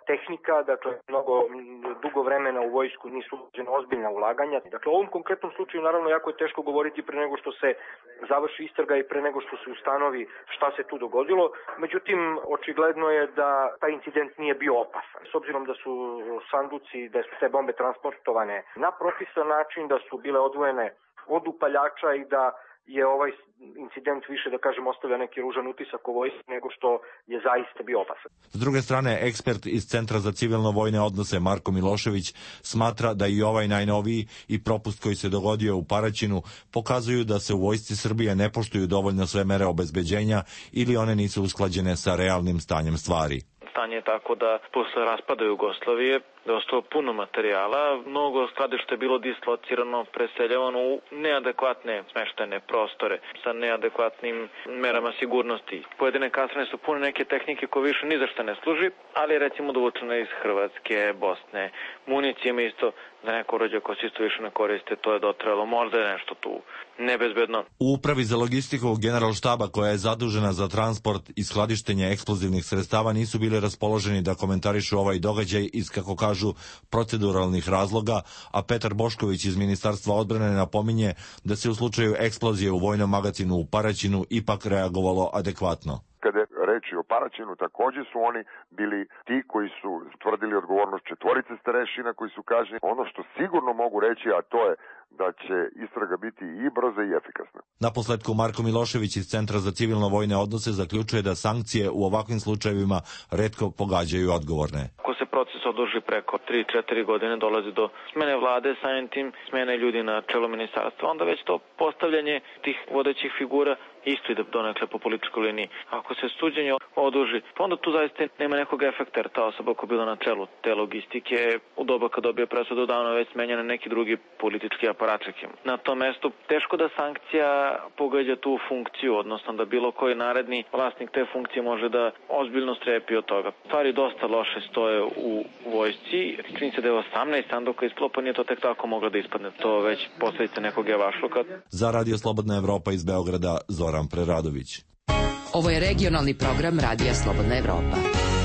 tehnika, dakle mnogo dugo vremena u vojsku nisu uložena ozbiljna ulaganja. Dakle, u ovom konkretnom slučaju naravno jako je teško govoriti pre nego što se završi istraga i pre nego što se ustanovi šta se tu dogodilo. Međutim, očigledno je da taj incident nije bio opasan. S obzirom da su sanduci, da su te bombe transportovane na propisan način, da su bile odvojene od upaljača i da je ovaj incident više, da kažem, ostavlja neki ružan utisak o vojsci nego što je zaista bio opasan. S druge strane, ekspert iz Centra za civilno-vojne odnose Marko Milošević smatra da i ovaj najnoviji i propust koji se dogodio u Paraćinu pokazuju da se u vojsci Srbije ne poštuju dovoljno sve mere obezbeđenja ili one nisu usklađene sa realnim stanjem stvari. Stanje je tako da posle raspada Jugoslavije da je ostalo puno materijala, mnogo skladišta je bilo dislocirano, preseljavano u neadekvatne smeštajne prostore sa neadekvatnim merama sigurnosti. Pojedine kasarne su pune neke tehnike koje više ni za šta ne služi, ali recimo dovučene iz Hrvatske, Bosne. Municija ima isto za neko oruđe koje se isto više ne koriste, to je dotrajalo, možda je nešto tu nebezbedno. U upravi za logistiku Generalštaba koja je zadužena za transport i skladištenje eksplozivnih sredstava nisu bili raspoloženi da komentarišu ovaj događaj iz, kako kažu, proceduralnih razloga, a Petar Bošković iz Ministarstva odbrane napominje da se u slučaju eksplozije u vojnom magacinu u Paraćinu ipak reagovalo adekvatno. Kada je reči o Paraćinu, takođe su oni bili ti koji su tvrdili odgovornost 4 starešina koji su kažnjeni. Ono što sigurno mogu reći, a to je da će istraga biti i brza i efikasna. Naposletku Marko Milošević iz Centra za civilno-vojne odnose zaključuje da sankcije u ovakvim slučajevima retko pogađaju odgovorne. Ako se proces oduži preko 3-4 godine, dolazi do smene vlade, samim tim smene ljudi na čelu ministarstva, onda već to postavljanje tih vodećih figura isto ide donekle po političkoj liniji. Ako se suđenje oduži, onda tu zaista nema nekog efekta, jer ta osoba koja je bila na čelu te logistike u doba kad dobije presudu davno već smenjena neki drugi politički aparaček. Na tom mestu teško da sankcija pogađa tu funkciju, odnosno da bilo koji naredni vlasnik te funkcije može da ozbiljno strepi od toga. Stvari dosta loše stoje u vojsci. Čini se da je 18 sanduka ispalo, pa nije to tek tako moglo da ispadne. To već posledice nekog javašluka. Za Radio Slobodna Evropa iz Beograda, Zoran Preradović. Ovo je regionalni program Radija Slobodna Evropa.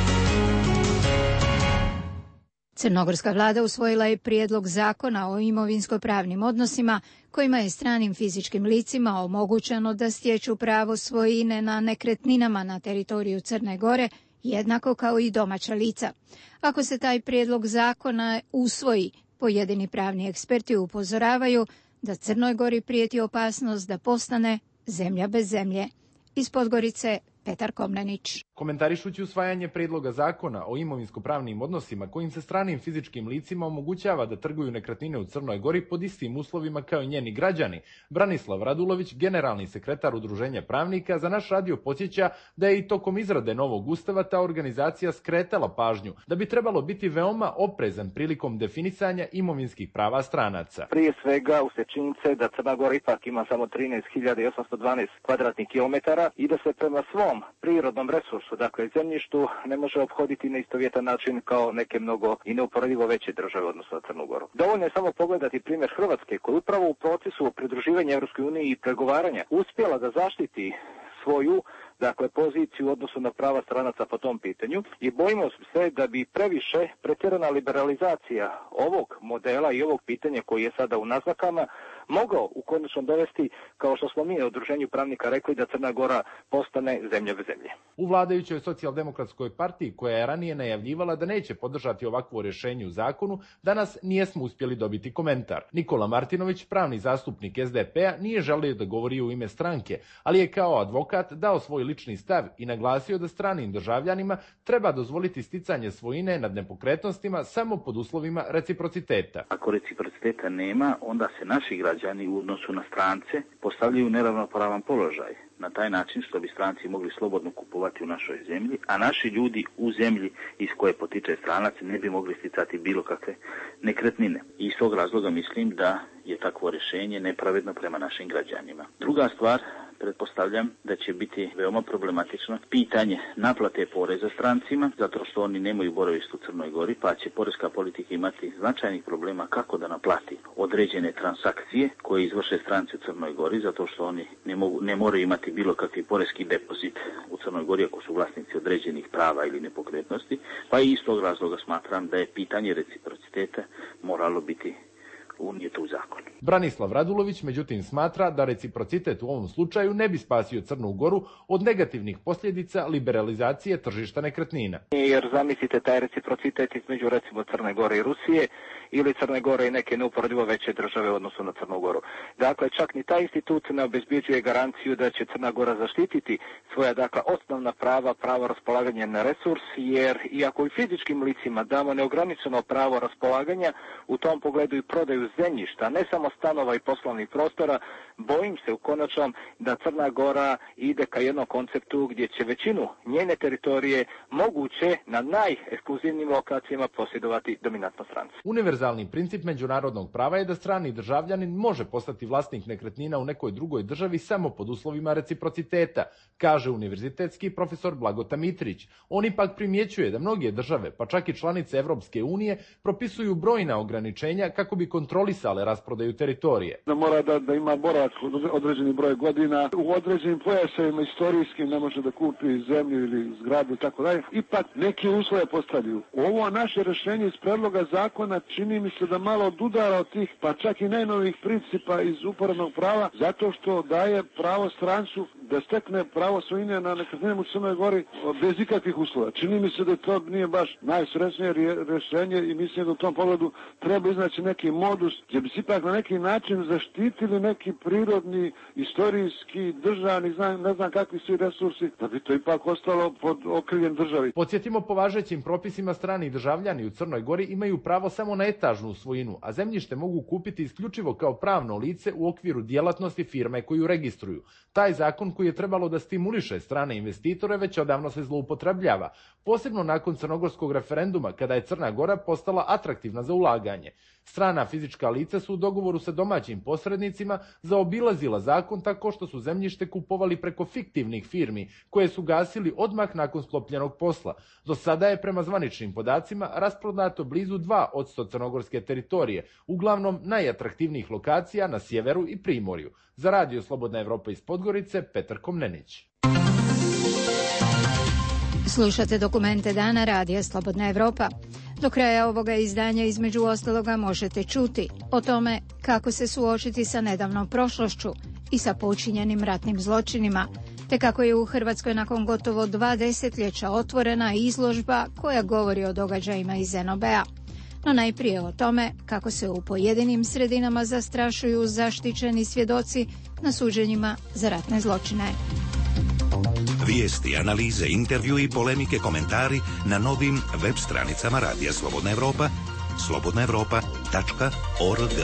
Crnogorska vlada usvojila je prijedlog zakona o imovinsko-pravnim odnosima kojima je stranim fizičkim licima omogućeno da stječu pravo svojine na nekretninama na teritoriju Crne Gore jednako kao i domaća lica. Ako se taj prijedlog zakona usvoji, pojedini pravni eksperti upozoravaju da Crnoj Gori prijeti opasnost da postane zemlja bez zemlje. Iz Podgorice, Petar Komnenić. Komentarišući usvajanje predloga zakona o imovinsko-pravnim odnosima kojim se stranim fizičkim licima omogućava da trguju nekretnine u Crnoj Gori pod istim uslovima kao i njeni građani, Branislav Radulović, generalni sekretar Udruženja pravnika, za naš radio podsjeća da je i tokom izrade novog ustava ta organizacija skretala pažnju da bi trebalo biti veoma oprezan prilikom definisanja imovinskih prava stranaca. Prije svega uslijed činjenice da Crna Gora ipak ima samo 13.812 kvadratnih kilometara i da se prema svom prirodnom resursu, dakle zemljištu, ne može ophoditi na istovjetan način kao neke mnogo i neuporedivo veće države odnosno na Crnu Goru. Dovoljno je samo pogledati primjer Hrvatske, koja upravo u procesu pridruživanja Evropskoj uniji i pregovaranja uspjela da zaštiti svoju, dakle, poziciju u odnosu na prava stranaca po tom pitanju i bojimo se da bi previše pretjerana liberalizacija ovog modela i ovog pitanja koji je sada u naznakama mogao u konačno dovesti, kao što smo mi u Udruženju pravnika rekli, da Crna Gora postane zemlja bez zemlje. U vladajućoj socijaldemokratskoj partiji, koja je ranije najavljivala da neće podržati ovakvo rješenje u zakonu, danas nijesmo uspjeli dobiti komentar. Nikola Martinović, pravni zastupnik SDP-a, nije želio da govori u ime stranke, ali je kao advokat dao svoj lični stav i naglasio da stranim državljanima treba dozvoliti sticanje svojine nad nepokretnostima samo pod uslovima reciprociteta. Ako reciprociteta nema, onda se naši građani u odnosu na strance postavljaju u neravnopravan položaj. Na taj način što bi stranci mogli slobodno kupovati u našoj zemlji, a naši ljudi u zemlji iz koje potiče stranac ne bi mogli sticati bilo kakve nekretnine. I iz tog razloga mislim da je takvo rješenje nepravedno prema našim građanima. Druga stvar, pretpostavljam da će biti veoma problematično pitanje naplate poreza strancima, zato što oni nemaju boravište u Crnoj Gori, pa će poreska politika imati značajnih problema kako da naplati određene transakcije koje izvrše stranci u Crnoj Gori, zato što oni ne moraju imati bilo kakvi poreski depozit u Crnoj Gori ako su vlasnici određenih prava ili nepokretnosti, pa i iz tog razloga smatram da je pitanje reciprociteta moralo biti unijeto u zakon. Branislav Radulović međutim smatra da reciprocitet u ovom slučaju ne bi spasio Crnu Goru od negativnih posljedica liberalizacije tržišta nekretnina. Jer zamislite taj reciprocitet između recimo Crne Gore i Rusije ili Crne Gore i neke neuporedivo veće države u odnosu na Crnu Goru. Dakle, čak ni ta institut ne obezbjeđuje garanciju da će Crna Gora zaštititi svoja osnovna prava, pravo raspolaganja na resurs, jer iako i fizičkim licima damo neograničeno pravo raspolaganja, u tom pogledu i prodaju zemljišta, ne samo stanova i poslovnih prostora, bojim se u konačnom da Crna Gora ide ka jednom konceptu gdje će većinu njene teritorije moguće na najekskluzivnijim lokacijama posjedovati dominantno stranci. Univerzalni princip međunarodnog prava je da strani državljanin može postati vlasnik nekretnina u nekoj drugoj državi samo pod uslovima reciprociteta, kaže univerzitetski profesor Blagota Mitrić. On ipak primjećuje da mnoge države, pa čak i članice Evropske unije, propisuju brojna ograničenja kako bi kontrolisale rasprodaju teritorije. Da mora da ima boravak određeni broj godina, u određenim pojasevima istorijskim ne može da kupi zemlju ili zgradu i tako dalje. Ipak neke uslove postavljaju. Ovo naše rješenje iz predloga zakona čini mi se da malo odudara od tih, pa čak i najnovijih principa iz uporednog prava, zato što daje pravo strancu da stekne pravo svojine na nekretninama u Crnoj Gori bez ikakvih uslova. Čini mi se da to nije baš najsrećnije rješenje i mislim da u tom pogledu treba iznaći neki modus gdje bi se ipak na neki način zaštitili neki prirodni, istorijski, državni, ne znam kakvi svi resursi, da bi to ipak ostalo pod okriljem državi. Podsjetimo, po važećim propisima strani državljani u Crnoj Gori imaju pravo samo na etažnu svojinu, a zemljište mogu kupiti isključivo kao pravno lice u okviru djelatnosti firme koju registruju. Taj zakon koji je trebalo da stimuliše strane investitore već odavno se zloupotrebljava, posebno nakon crnogorskog referenduma kada je Crna Gora postala atraktivna za ulaganje. Strana fizička lica su u dogovoru sa domaćim posrednicima zaobilazila zakon tako što su zemljište kupovali preko fiktivnih firmi koje su gasili odmah nakon sklopljenog posla. Do sada je prema zvaničnim podacima rasprodato blizu 2% crnogorske teritorije, uglavnom najatraktivnijih lokacija na sjeveru i primorju. Za Radio Slobodna Evropa iz Podgorice, Petar Komnenić. Slušate dokumente dana Radija Slobodna Evropa. Do kraja ovoga izdanja između ostaloga možete čuti o tome kako se suočiti sa nedavnom prošlošću i sa počinjenim ratnim zločinima, te kako je u Hrvatskoj nakon gotovo 2 desetljeća otvorena izložba koja govori o događajima iz NOB-a. No najprije o tome kako se u pojedinim sredinama zastrašuju zaštićeni svjedoci na suđenjima za ratne zločine. Vijesti, analize, intervju i polemike, komentari na novim web stranicama Radija Slobodna Evropa, slobodnaevropa.org.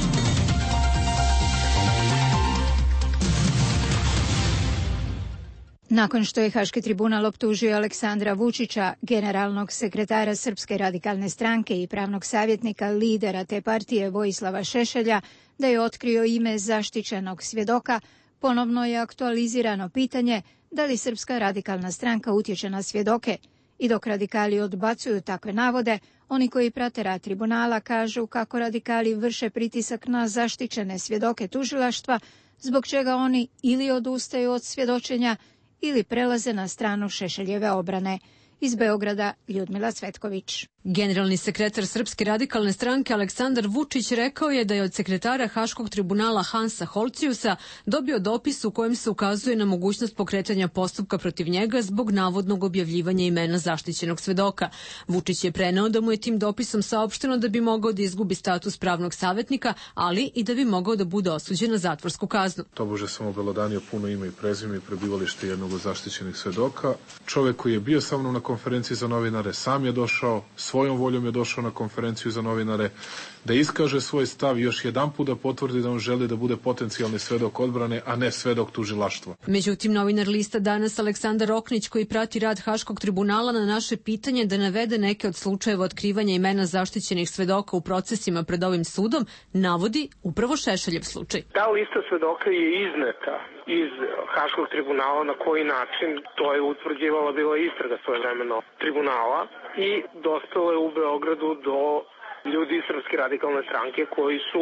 Nakon što je Haški tribunal optužio Aleksandra Vučića, generalnog sekretara Srpske radikalne stranke i pravnog savjetnika lidera te partije Vojislava Šešelja, da je otkrio ime zaštićenog svjedoka, ponovno je aktualizirano pitanje da li Srpska radikalna stranka utječe na svjedoke. I dok radikali odbacuju takve navode, oni koji prate rad tribunala kažu kako radikali vrše pritisak na zaštićene svjedoke tužilaštva, zbog čega oni ili odustaju od svjedočenja ili prelaze na stranu Šešeljeve obrane. Iz Beograda Ljudmila Cvetković. Generalni sekretar Srpske radikalne stranke Aleksandar Vučić rekao je da je od sekretara Haškog tribunala Hansa Holciusa dobio dopis u kojem se ukazuje na mogućnost pokretanja postupka protiv njega zbog navodnog objavljivanja imena zaštićenog svedoka. Vučić je preneo da mu je tim dopisom saopšteno da bi mogao da izgubi status pravnog savjetnika, ali i da bi mogao da bude osuđen na zatvorsku kaznu. Tobože sam obelodanio puno ime i prezime i prebivalište jednog od zaštićenih svedoka. Čovjek koji je bio sa mnom na konferenciji za novinare sam je došao, svojom voljom je došao na konferenciju za novinare da iskaže svoj stav i još jedanput da potvrdi da on želi da bude potencijalni svedok odbrane, a ne svedok tužilaštva. Međutim, novinar lista Danas Aleksandar Roknić, koji prati rad Haškog tribunala, na naše pitanje da navede neke od slučajeva otkrivanja imena zaštićenih svedoka u procesima pred ovim sudom, navodi upravo Šešeljev slučaj. Ta lista svedoka je izneta iz Haškog tribunala, na koji način to je utvrđivala bila istraga svojevremeno tribunala i dospela je u Beogradu do ljudi iz Srpske radikalne stranke koji su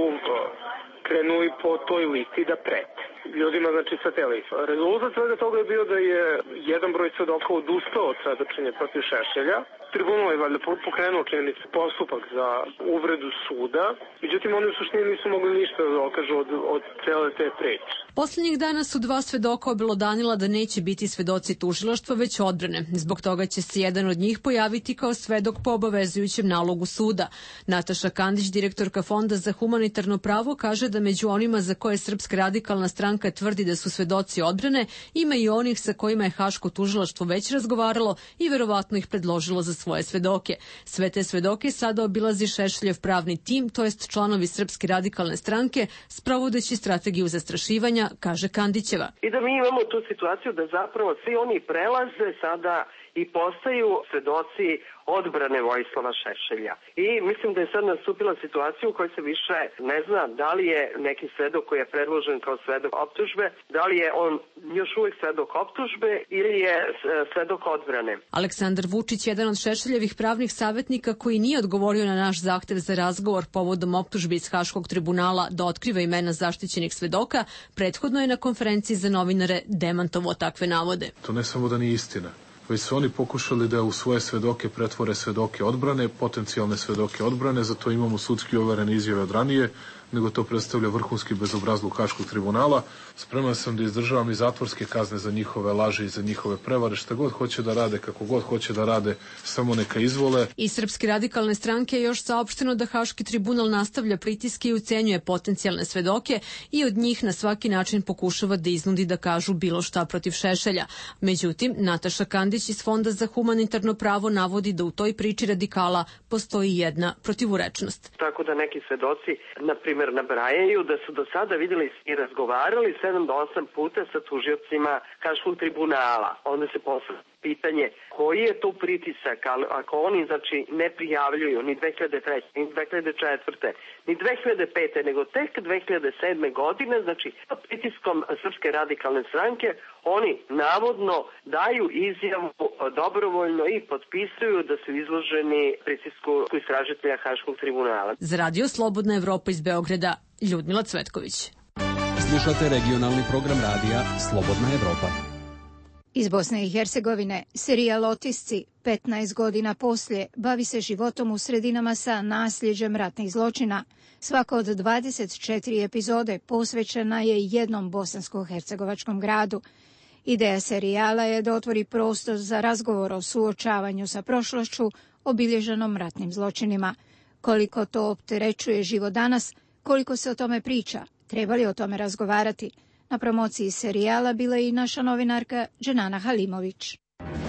krenuli po toj listi da prete ljudima, znači sa te liste. Rezultat svega toga je bio da je jedan broj svedoka odustao od svedočenja protiv Šešelja. Tribunal je valjda pokrenuo činjenice postupak za uvredu suda, međutim oni u suštini nisu mogli ništa da dokažu od cele te priče. Poslednjih dana su dva svedoka obelodanila da neće biti svedoci tužilaštva, već odbrane. Zbog toga će se jedan od njih pojaviti kao svedok po obavezujućem nalogu suda. Nataša Kandić, direktorka Fonda za humanitarno pravo, kaže da među onima za koje Srpska radikalna stranka tvrdi da su svedoci odbrane, ima i onih sa kojima je Haško tužilaštvo već razgovaralo i verovatno ih predložilo za svoje svedoke. Sve te svedoke sada obilazi Šešeljev pravni tim, to jest članovi Srpske radikalne stranke, sprovodeći strategiju zastrašivanja, kaže Kandićeva. I da mi imamo tu situaciju da zapravo svi oni prelaze sada i postaju svedoci odbrane Vojislava Šešelja. I mislim da je sad nastupila situacija u kojoj se više ne zna da li je neki svedok koji je predložen kao svedok optužbe, da li je on još uvijek svedok optužbe ili je svedok odbrane. Aleksandar Vučić, jedan od Šešeljevih pravnih savjetnika koji nije odgovorio na naš zahtev za razgovor povodom optužbi iz Haškog tribunala da otkriva imena zaštićenih svedoka, prethodno je na konferenciji za novinare demantovao takve navode. To ne samo da nije istina, već su oni pokušali da u svoje svedoke pretvore svedoke odbrane, potencijalne svedoke odbrane, zato imamo sudski overene izjave od ranije, nego to predstavlja vrhunski bezobrazluk Haškog tribunala. Spreman sam da izdržavam i zatvorske kazne za njihove laži i za njihove prevare, šta god hoće da rade, kako god hoće da rade, samo neka izvole. Iz Srpske radikalne stranke je još saopšteno da Haški tribunal nastavlja pritiske i ucenjuje potencijalne svedoke i od njih na svaki način pokušava da iznudi da kažu bilo šta protiv Šešelja. Međutim, Nataša Kandić iz Fonda za humanitarno pravo navodi da u toj priči radikala postoji jedna protivurečnost. Tako da neki svedoci, na primjer, nabrajaju da su do sada vidjeli i razgovarali 7 do 8 puta sa tužiocima Haškog tribunala. Onda se postavlja pitanje koji je to pritisak, ako oni znači ne prijavljuju ni 2003, ni 2004, ni 2005, nego tek 2007. godine, znači pritiskom Srpske radikalne stranke, oni navodno daju izjavu dobrovoljno i potpisuju da su izloženi pritisku istražitelja Haškog tribunala. Za Radio Slobodna Evropa iz Beograda, Ljudmila Cvetković. Slušate regionalni program radija Slobodna Evropa. Iz Bosne i Hercegovine, serijal Otisci, 15 godina poslije, bavi se životom u sredinama sa nasljeđem ratnih zločina. Svaka od 24 epizode posvećena je jednom bosansko-hercegovačkom gradu. Ideja serijala je da otvori prostor za razgovor o suočavanju sa prošlošću obilježenom ratnim zločinima. Koliko to opterećuje život danas, koliko se o tome priča, treba li o tome razgovarati? Na promociji serijala bila je i naša novinarka Dženana Halimović.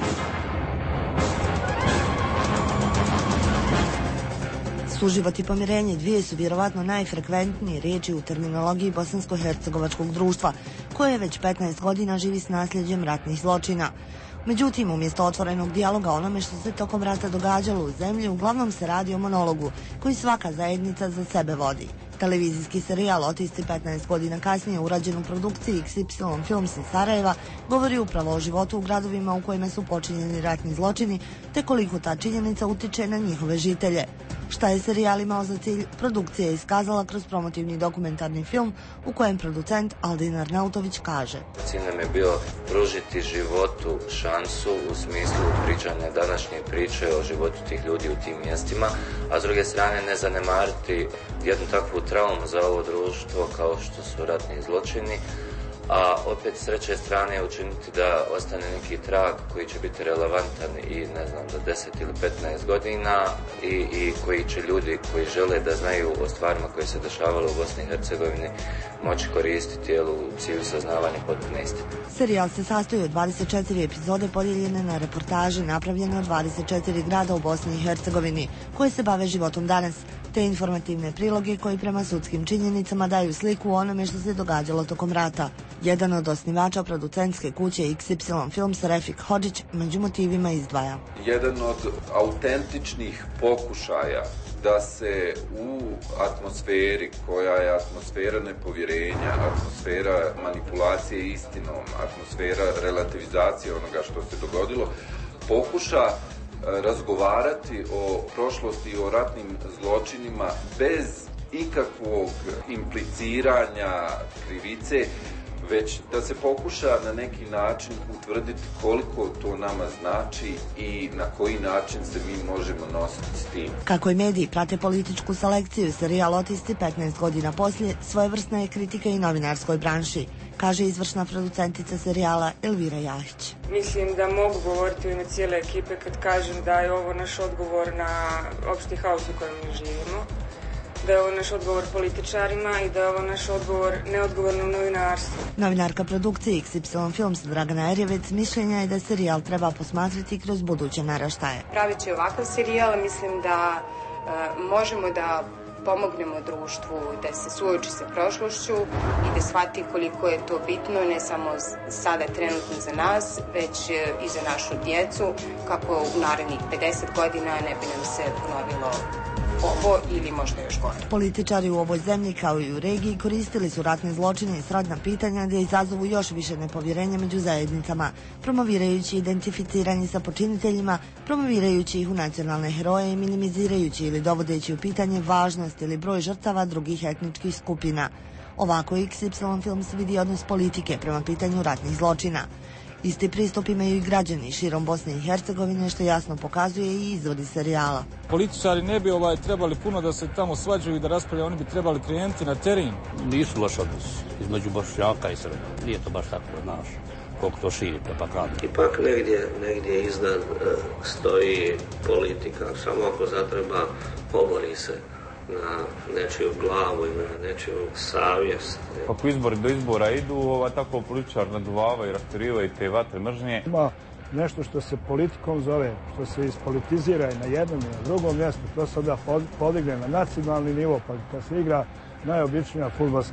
Suživot i pomirenje dvije su vjerovatno najfrekventnije riječi u terminologiji bosansko-hercegovačkog društva, koje već 15 godina živi s nasljeđem ratnih zločina. Međutim, umjesto otvorenog dijaloga onome što se tokom rata događalo u zemlji, uglavnom se radi o monologu koji svaka zajednica za sebe vodi. Televizijski serijal Otisci 15 godina kasnije, urađen u produkciji XY Films iz Sarajeva, govori upravo o životu u gradovima u kojima su počinjeni ratni zločini, te koliko ta činjenica utiče na njihove žitelje. Šta je serijal imao za cilj, produkcija je iskazala kroz promotivni dokumentarni film u kojem producent Aldin Arnautović kaže: Cilj nam je bio pružiti životu šansu u smislu pričanja današnje priče o životu tih ljudi u tim mjestima, a s druge strane ne zanemariti jednu takvu traumu za ovo društvo kao što su ratni zločini, a opet s treće strane učiniti da ostane neki trag koji će biti relevantan i ne znam do 10 ili 15 godina i koji će ljudi koji žele da znaju o stvarima koje se dešavale u Bosni i Hercegovini moći koristiti u cilju saznavanja potpune istine. Serijal se sastoji od 24 epizode podijeljene na reportaže napravljene od 24 grada u Bosni i Hercegovini koje se bave životom danas, te informativne priloge koji prema sudskim činjenicama daju sliku o onome što se događalo tokom rata. Jedan od osnivača producentske kuće XY Films, Refik Hodžić, među motivima izdvaja. Jedan od autentičnih pokušaja da se u atmosferi koja je atmosfera nepovjerenja, atmosfera manipulacije istinom, atmosfera relativizacije onoga što se dogodilo, pokuša razgovarati o prošlosti i o ratnim zločinima bez ikakvog impliciranja krivice, već da se pokuša na neki način utvrditi koliko to nama znači i na koji način se mi možemo nositi s tim. Kako i mediji prate političku selekciju, serijal Otisti 15 godina poslije svojevrsna je kritika i novinarskoj branši, kaže izvršna producentica serijala Elvira Jahić. Mislim da mogu govoriti u ime cijele ekipe kad kažem da je ovo naš odgovor na opšti haos u kojem mi živimo, da je ovo naš odgovor političarima i da je ovo naš odgovor neodgovornom novinarstvu. Novinarka produkcije XY Films Dragana Erjevec mišljenja je da serijal treba posmatrati kroz buduće naraštaje. Praveći ovakav serijal mislim da možemo da pomognemo društvu da se suoči sa prošlošću i da shvati koliko je to bitno, ne samo sada trenutno za nas, već i za našu djecu, kako u narednih 50 godina ne bi nam se ponovilo ovo ili možda još gore. Političari u ovoj zemlji kao i u regiji koristili su ratne zločine i srodna pitanja da izazovu još više nepovjerenja među zajednicama, promovirajući identificiranje sa počiniteljima, promovirajući ih u nacionalne heroje i minimizirajući ili dovodeći u pitanje važnost ili broj žrtava drugih etničkih skupina. Ovako XY Films vidi odnos politike prema pitanju ratnih zločina. Isti pristup imaju i građani širom Bosne i Hercegovine, što jasno pokazuje i izvodi serijala. Političari ne bi trebali puno da se tamo svađaju i da raspravljaju, oni bi trebali krenuti na teren. Nisu loš odnos između Bošnjaka i Srba. Nije to baš tako, znaš, koliko to širi propaganda. Ipak negdje iznad stoji politika, samo ako zatreba pobori se na nečiju glavu i na nečiju savjest. Kako izbori do izbora idu, tako političar naduvava i raspiriva i te vatre mržnje. Ima nešto što se politikom zove, što se ispolitizira i na jednom i na drugom mjestu, to se onda podigne na nacionalni nivo, pa kad se igra najobičnija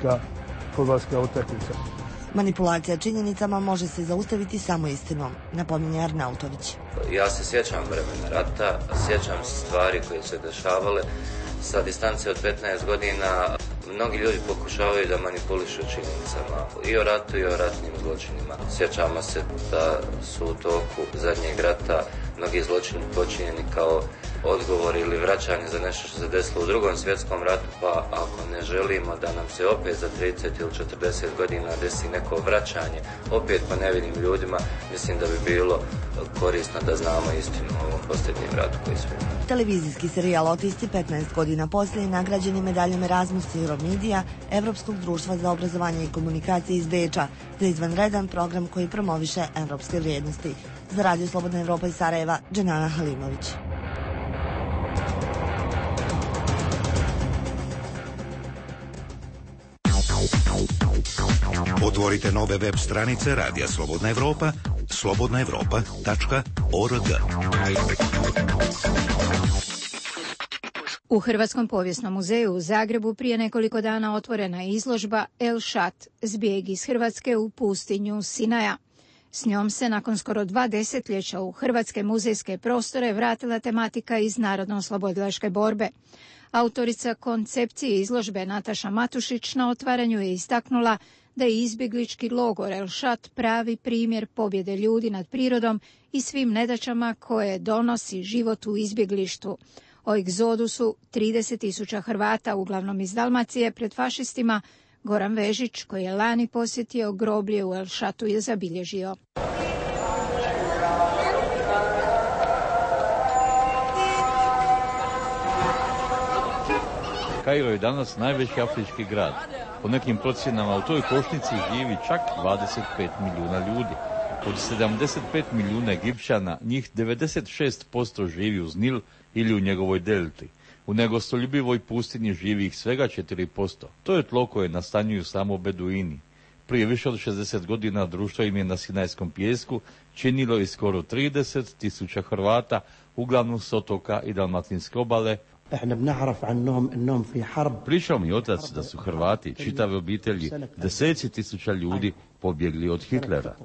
fudbalska utakmica. Manipulacija činjenicama može se zaustaviti samo istinom, napominje Arnautović. Ja se sjećam vremena rata, sjećam se stvari koje se dešavale. Sa distance od 15 godina mnogi ljudi pokušavaju da manipulišu činjenicama i o ratu i o ratnim zločinima. Sjećamo se da su u toku zadnjeg rata mnogi zločini počinjeni kao odgovor ili vraćanje za nešto što se desilo u Drugom svjetskom ratu, pa ako ne želimo da nam se opet za 30 ili 40 godina desi neko vraćanje, opet po nevinim ljudima, mislim da bi bilo korisno da znamo istinu o ovom posljednjem ratu koji smo imali. Televizijski serijal Otisti 15 godina poslije nagrađen je medaljem Erasmus Euromedija Evropskog društva za obrazovanje i komunikacije iz Beča za izvanredan program koji promoviše evropske vrijednosti. Za Radio Slobodna Evropa iz Sarajeva, Dženana Halimović. Otvorite nove web stranice Radija Slobodna Evropa, slobodnaevropa.org. U Hrvatskom povijesnom muzeju u Zagrebu prije nekoliko dana otvorena je izložba El Shat, zbjeg iz Hrvatske u pustinju Sinaja. S njom se nakon skoro 2 desetljeća u hrvatske muzejske prostore vratila tematika iz narodno-oslobodilačke borbe. Autorica koncepcije izložbe Nataša Matušić na otvaranju je istaknula da je izbjeglički logor El Shat pravi primjer pobjede ljudi nad prirodom i svim nedaćama koje donosi život u izbjeglištvu. O egzodusu 30.000 Hrvata, uglavnom iz Dalmacije, pred fašistima, Goran Vežić, koji je lani posjetio groblje u El Shatu, je zabilježio. Kairo je danas najveći afrički grad. Po nekim procjenama u toj košnici živi čak 25 milijuna ljudi. Od 75 milijuna Egipćana, njih 96% živi uz Nil ili u njegovoj delti. U negostoljubivoj pustinji živi ih svega 4%. To je tlo koje nastanjuju samo beduini. Prije više od 60 godina društvo im je na Sinajskom pijesku činilo i skoro 30.000 Hrvata, uglavnom s otoka i dalmatinske obale. Pričao mi otac da su Hrvati, čitave obitelji, deseci tisuća ljudi pobjegli od Hitlera.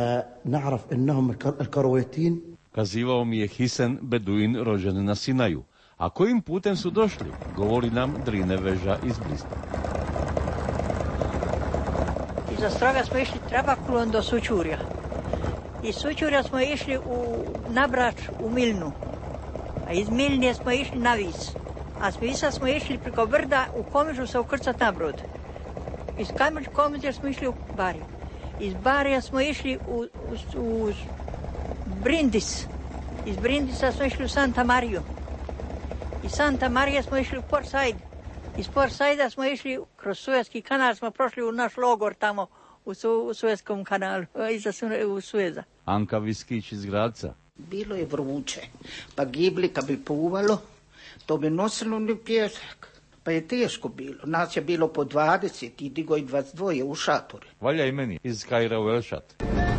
Kazivao mi je Hisen, beduin rođen na Sinaju. A kojim putem su došli? Govori nam Drine Veža iz Brista. Iza Stroga smo išli Trabakulom do Sućurja. Iz Sućurja smo išli na Brač u Milnu. A iz Milnije smo išli na Vis. A s Visa smo išli preko brda u Komižu se ukrcat na brod. Iz Komiža smo išli u Bariju. Iz Barija smo išli u Brindis. Iz Brindisa smo išli u Santa Mariju. Iz Santa Marije smo išli u Port Said. Iz Port Saida smo išli kroz Suezki kanal, smo prošli u naš logor tamo u Suezkom kanalu, iza Sueza. Anka Viskić iz Gradca. Bilo je vruće, pa gibli kad bi puvalo, to bi nosilo ni pjesak. Pa je teško bilo. Nas je bilo po 20 i digo i 22 u šatore. Valja i meni iz Kaira u Elšat.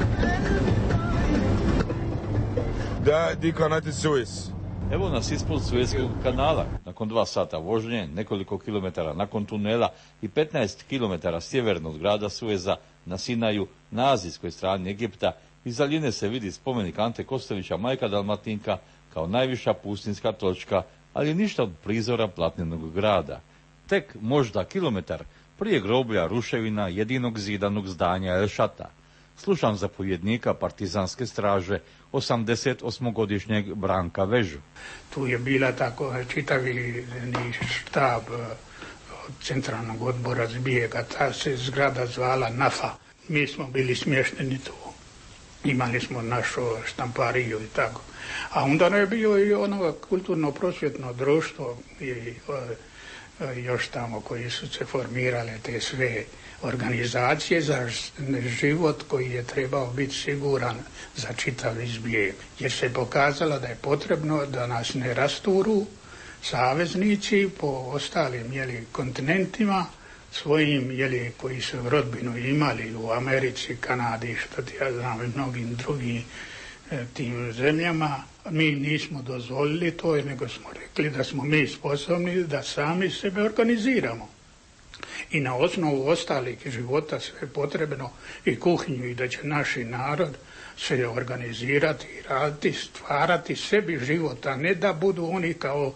Die kanal ist Suez. Evo nas ispod Suezkog kanala. Nakon 2 sata vožnje, nekoliko kilometara nakon tunela i 15 kilometara sjeverno od grada Sueza na Sinaju, na azijskoj strani Egipta, iz daljine se vidi spomenik Ante Kostovića, majka Dalmatinka, kao najviša pustinska točka, ali ništa od prizora platnenog grada. Tek možda kilometar prije groblja ruševina jedinog zidanog zdanja Elšata. Slušam zapovjednika partizanske straže, 88-godišnjeg Branka Vežu. Tu je bila tako čitavi štab centralnog odbora zbijega, ta se zgrada zvala NAFA. Mi smo bili smješteni tu. Imali smo našu štampariju i tako. A onda je bilo i ono kulturno-prosvjetno društvo i još tamo koji su se formirale te sve organizacije za život koji je trebao biti siguran za čitav izbjeg. Jer se pokazalo da je potrebno da nas ne rasturu saveznici po ostalim kontinentima svojim koji su rodbinu imali u Americi, Kanadi, što ti ja znam i mnogim drugim tim zemljama. Mi nismo dozvolili to, nego smo rekli da smo mi sposobni da sami sebe organiziramo. I na osnovu ostalih života sve potrebno i kuhinju i da će naši narod se organizirati i raditi, stvarati sebi život, a ne da budu oni kao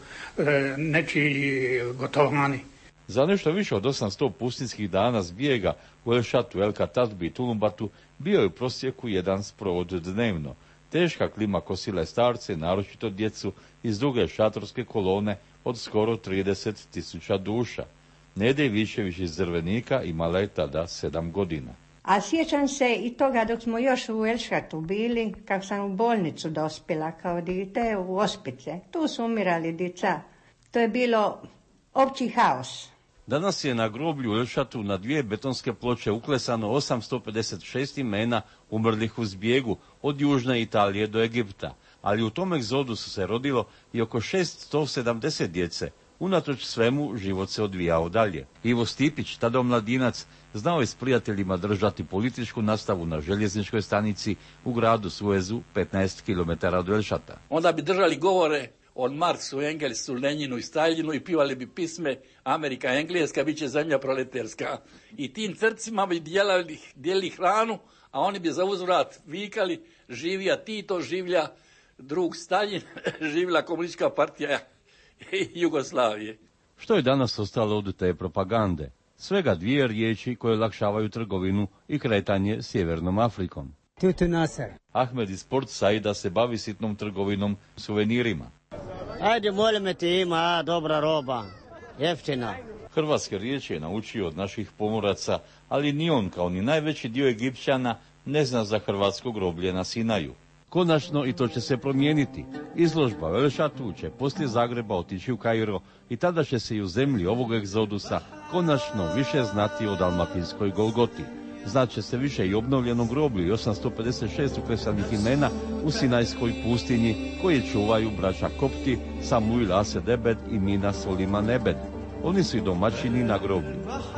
nečiji gotovani. Za nešto više od 800 pustinskih dana zbijega u Elšatu, El Katatbi i Tulumbatu bio je u prosjeku jedan sprovod dnevno. Teška klima kosila je starce, naročito djecu iz druge šatorske kolone od skoro 30.000 duša. Nede Višević iz Zrvenika imala je tada 7 godina. A sjećam se i toga dok smo još u Elšatu bili, kako sam u bolnicu dospjela kao dite u Ospice. Tu su umirali djeca. To je bilo opći haos. Danas je na groblju u Elšatu na 2 betonske ploče uklesano 856 imena umrlih u zbjegu od južne Italije do Egipta, ali u tom egzodusu se rodilo i oko 670 djece. Unatoč svemu, život se odvijao dalje. Ivo Stipić, tada mladinac, znao je s prijateljima držati političku nastavu na željezničkoj stanici u gradu Suezu, 15 km od Elšata. Onda bi držali govore o Marksu, Engelsu, Lenjinu i Staljinu i pivali bi pisme Amerika, Engleska, bit će zemlja proletarska. I tim crcima bi dijelili hranu, a oni bi za uzvrat vikali živija Tito, življa drug Staljin, živjela komunistička partija Jugoslavije. Što je danas ostalo od te propagande? Svega 2 riječi koje olakšavaju trgovinu i kretanje sjevernom Afrikom. Tutunasar. Ahmed iz Port Saida se bavi sitnom trgovinom suvenirima. Ajde, molim te, ima dobra roba, jeftina. Hrvatske riječi je naučio od naših pomoraca, ali ni on, kao ni najveći dio Egipćana, ne zna za hrvatsko groblje na Sinaju. Konačno i to će se promijeniti. Izložba Velšatu će poslije Zagreba otići u Kairo i tada će se i u zemlji ovog egzodusa konačno više znati o dalmatinskoj Golgoti. Znaće se više i obnovljenom groblju i 856 uklesanih imena u Sinajskoj pustinji koje čuvaju braća Kopti, Samuil Ased Ebed i Mina Soliman Ebed. Oni su i domaćini na groblju.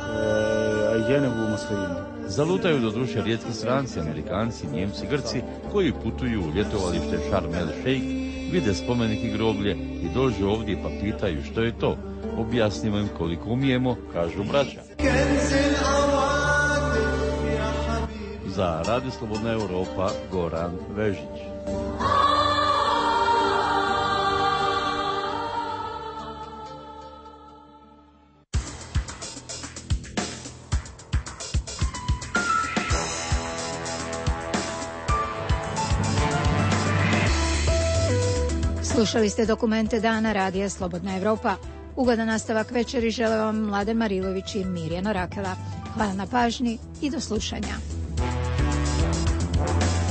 Zalutaju do duše rijetki stranci, Amerikanci, Njemci, Grci koji putuju u ljetovalište Sharm el Sheikh, vide spomenik i groblje i dođu ovdje pa pitaju što je to. Objasnimo im koliko umijemo, kažu braća. Za Radio Slobodna Europa, Goran Vežić. Slušali ste dokumente dana Radija Slobodna Europa. Ugodan nastavak večeri žele vam Mladen Marilović i Mirjana Rakela. Hvala na pažnji i do slušanja.